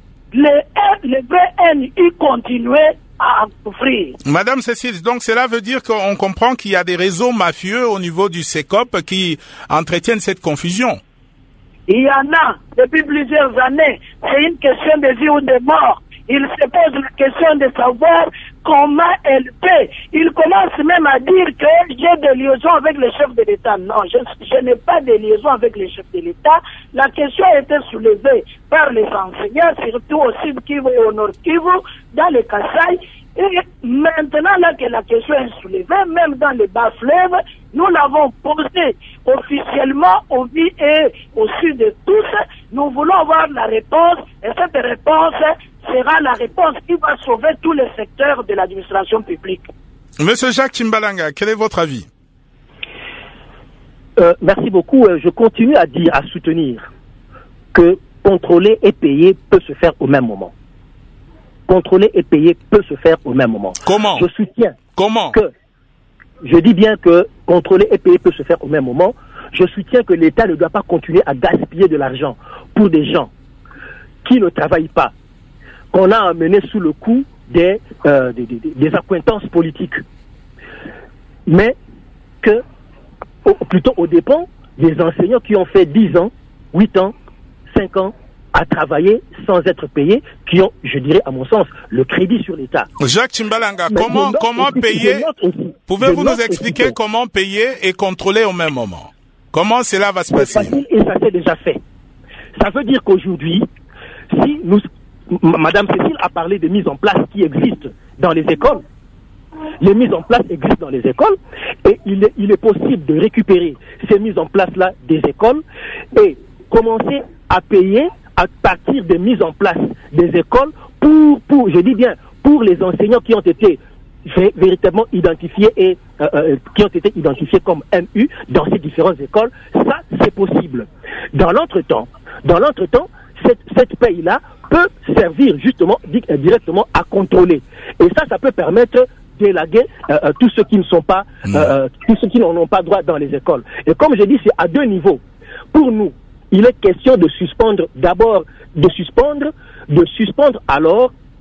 les vrais NI continuaient à souffrir. Madame Cécile, donc cela veut dire qu'on comprend qu'il y a des réseaux mafieux au niveau du CECOP qui entretiennent cette confusion. Il y en a depuis plusieurs années. C'est une question de vie ou de mort. Il se pose la question de savoir comment elle paie. Il commence même à dire que j'ai des liaisons avec le chef de l'État. Non, je n'ai pas de liaison avec le chef de l'État. La question a été soulevée par les enseignants, surtout au Sud Kivu et au Nord Kivu, dans le Kasaï. Et maintenant là que la question est soulevée, même dans les bas fleuves, nous l'avons posée officiellement au vie et au sud de tous. Nous voulons avoir la réponse et cette réponse sera la réponse qui va sauver tous les secteurs de l'administration publique. Monsieur Jacques Chimbalanga, quel est votre avis? Merci beaucoup. Je continue à soutenir que contrôler et payer peut se faire au même moment. Contrôler et payer peut se faire au même moment. Comment? Je soutiens. Comment? Que, je dis bien que contrôler et payer peut se faire au même moment. Je soutiens que l'État ne doit pas continuer à gaspiller de l'argent pour des gens qui ne travaillent pas, qu'on a amené sous le coup des accointances politiques. Mais que, plutôt aux dépens des enseignants qui ont fait 10 ans, 8 ans, 5 ans, à travailler sans être payés, qui ont, je dirais à mon sens, le crédit sur l'État. Jacques Chimbalanga, comment payer? Pouvez-vous nous expliquer comment payer et contrôler au même moment? Comment cela va se passer? Et ça s'est déjà fait. Ça veut dire qu'aujourd'hui, si Madame Cécile a parlé de mise en place qui existent dans les écoles. Les mises en place existent dans les écoles et il est possible de récupérer ces mises en place-là des écoles et commencer à payer à partir des mises en place des écoles pour je dis bien, pour les enseignants qui ont été véritablement identifiés et qui ont été identifiés comme MU dans ces différentes écoles. Ça, c'est possible. Dans l'entretemps, cette paye-là peut servir justement directement à contrôler. Et ça peut permettre d'élaguer tous ceux qui ne sont pas, tous ceux qui n'en ont pas droit dans les écoles. Et comme je dis, c'est à deux niveaux. Pour nous, il est question de suspendre alors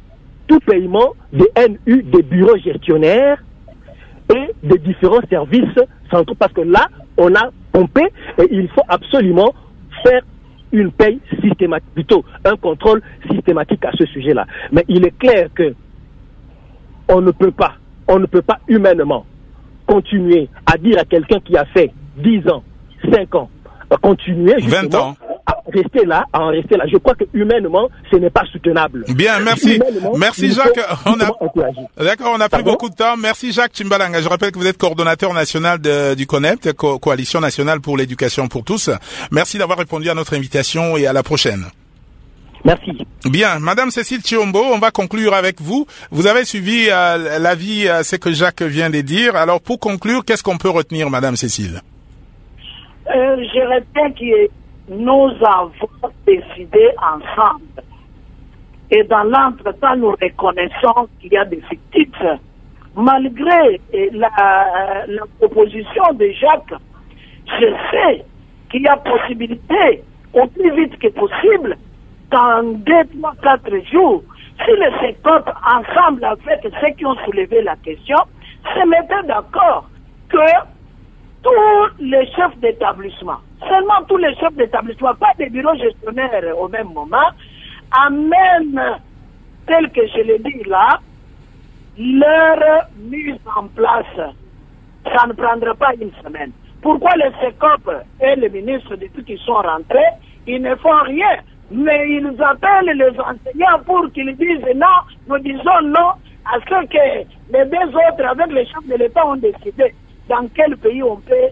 tout paiement des NU, des bureaux gestionnaires et des différents services centraux. Parce que là, on a pompé et il faut absolument faire une paye systématique, plutôt un contrôle systématique à ce sujet-là. Mais il est clair que on ne peut pas humainement continuer à dire à quelqu'un qui a fait 10 ans, 5 ans, continuer justement 20 ans. à en rester là. Je crois que humainement, ce n'est pas soutenable. Bien, merci. Merci Jacques. On a pris beaucoup de temps. Merci Jacques Chimbalanga. Je rappelle que vous êtes coordonnateur national du CONEPT, Coalition nationale pour l'éducation pour tous. Merci d'avoir répondu à notre invitation et à la prochaine. Merci. Bien, Madame Cécile Chiombo, on va conclure avec vous. Vous avez suivi l'avis, ce que Jacques vient de dire. Alors, pour conclure, qu'est-ce qu'on peut retenir, Madame Cécile? Je répète que nous avons décidé ensemble. Et dans l'entretemps, nous reconnaissons qu'il y a des fictifs. Malgré la proposition de Jacques, je sais qu'il y a possibilité, au plus vite que possible, dans 2, 3, 4 jours, si le secteur, ensemble avec ceux qui ont soulevé la question, se mettaient d'accord que tous les chefs d'établissement, seulement tous les chefs d'établissement, pas des bureaux gestionnaires au même moment, amènent, tel que je l'ai dit là, leur mise en place. Ça ne prendra pas une semaine. Pourquoi le SECOP et le ministre de tout qui sont rentrés, ils ne font rien, mais ils appellent les enseignants pour qu'ils disent non, nous disons non à ce que les 2 autres avec les chefs de l'État ont décidé. Dans quel pays on peut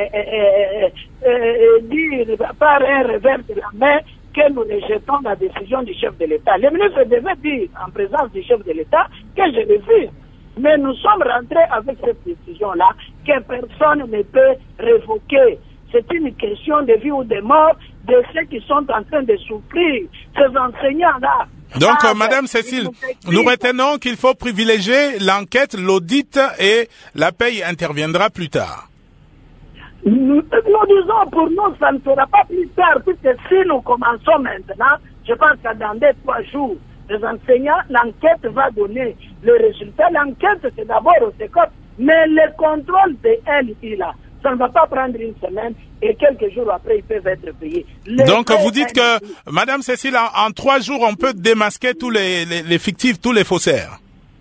dire par un revers de la main que nous rejetons la décision du chef de l'État. Le ministre devait dire en présence du chef de l'État que je refuse. Mais nous sommes rentrés avec cette décision-là que personne ne peut révoquer. C'est une question de vie ou de mort de ceux qui sont en train de souffrir, ces enseignants-là. Donc, Madame Cécile, nous retenons qu'il faut privilégier l'enquête, l'audit et la paye interviendra plus tard. Nous disons pour nous, ça ne sera pas plus tard, puisque si nous commençons maintenant, je pense que dans 2, 3 jours, les enseignants, l'enquête va donner le résultat. L'enquête, c'est d'abord au SECOP, mais le contrôle des LI, là, ça ne va pas prendre une semaine et quelques jours après, ils peuvent être payés. Donc, vous dites que, Madame Cécile, en 3 jours, on peut démasquer tous les fictifs, tous les faussaires.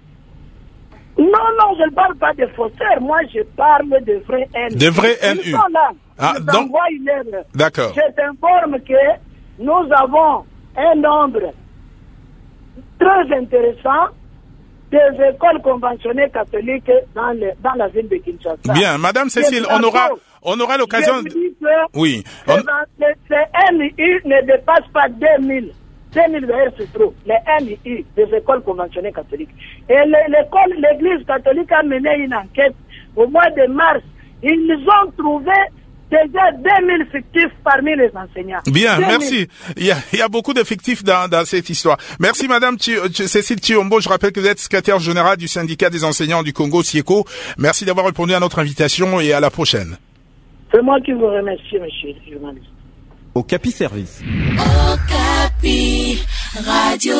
Non, je ne parle pas de faussaires. Moi, je parle de vrais NU. De vrais NU. Ils sont là. Donc, d'accord. Je t'informe que nous avons un nombre très intéressant des écoles conventionnées catholiques dans la ville de Kinshasa. Bien, Madame Cécile, on aura l'occasion. Oui. Les NI ne dépassent pas 2000 se trouve, les NI des écoles conventionnées catholiques. Et l'église catholique a mené une enquête au mois de mars. Ils ont trouvé déjà 2000 fictifs parmi les enseignants. Bien, merci. Il y a beaucoup de fictifs dans cette histoire. Merci Madame Cécile Chiombo. Je rappelle que vous êtes secrétaire générale du syndicat des enseignants du Congo, SIECO. Merci d'avoir répondu à notre invitation et à la prochaine. C'est moi qui vous remercie, monsieur le journaliste. Okapi Service. Okapi, Radio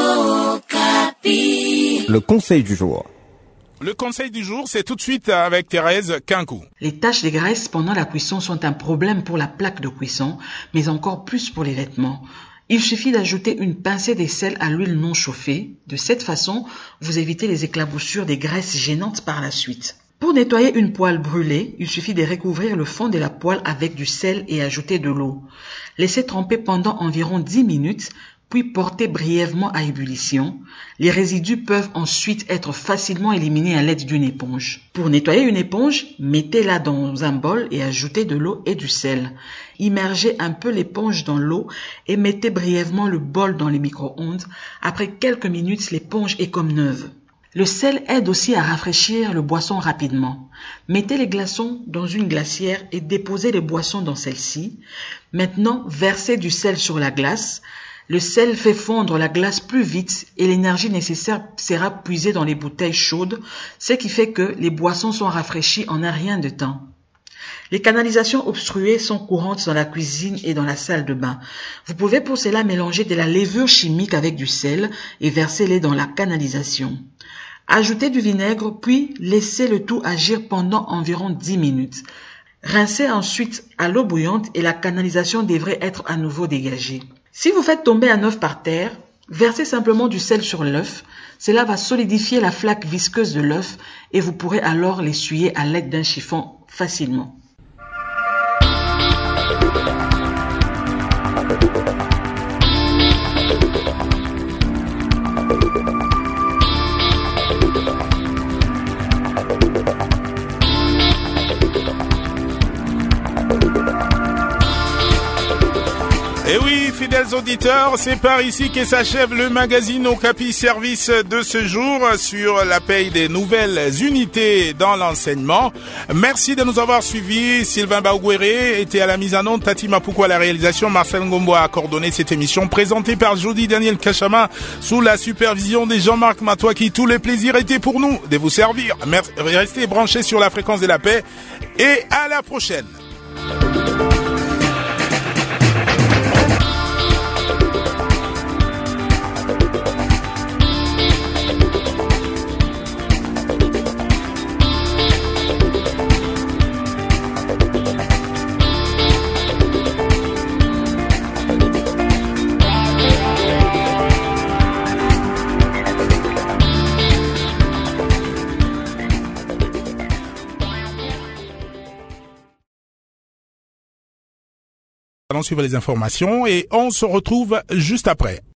Okapi. Le conseil du jour. Le conseil du jour, c'est tout de suite avec Thérèse Kinkou. Les taches de graisse pendant la cuisson sont un problème pour la plaque de cuisson, mais encore plus pour les vêtements. Il suffit d'ajouter une pincée de sel à l'huile non chauffée. De cette façon, vous évitez les éclaboussures des graisses gênantes par la suite. Pour nettoyer une poêle brûlée, il suffit de recouvrir le fond de la poêle avec du sel et ajouter de l'eau. Laissez tremper pendant environ 10 minutes, puis porter brièvement à ébullition. Les résidus peuvent ensuite être facilement éliminés à l'aide d'une éponge. Pour nettoyer une éponge, mettez-la dans un bol et ajoutez de l'eau et du sel. Immergez un peu l'éponge dans l'eau et mettez brièvement le bol dans les micro-ondes. Après quelques minutes, l'éponge est comme neuve. Le sel aide aussi à rafraîchir le boisson rapidement. Mettez les glaçons dans une glacière et déposez les boissons dans celle-ci. Maintenant, versez du sel sur la glace. Le sel fait fondre la glace plus vite et l'énergie nécessaire sera puisée dans les bouteilles chaudes, ce qui fait que les boissons sont rafraîchies en un rien de temps. Les canalisations obstruées sont courantes dans la cuisine et dans la salle de bain. Vous pouvez pour cela mélanger de la levure chimique avec du sel et verser-les dans la canalisation. Ajoutez du vinaigre puis laissez le tout agir pendant environ 10 minutes. Rincez ensuite à l'eau bouillante et la canalisation devrait être à nouveau dégagée. Si vous faites tomber un œuf par terre, versez simplement du sel sur l'œuf. Cela va solidifier la flaque visqueuse de l'œuf et vous pourrez alors l'essuyer à l'aide d'un chiffon facilement. Et oui, fidèles auditeurs, c'est par ici que s'achève le magazine Okapi Service de ce jour sur la paye des nouvelles unités dans l'enseignement. Merci de nous avoir suivis. Sylvain Baouguéré était à la mise en onde, Tati Mapouko à la réalisation, Marcel Ngombo a coordonné cette émission présentée par Jody Daniel Kachama sous la supervision de Jean-Marc Matouaki. Tous les plaisirs étaient pour nous de vous servir. Merci. Restez branchés sur la fréquence de la paix et à la prochaine. Allons suivre les informations et on se retrouve juste après.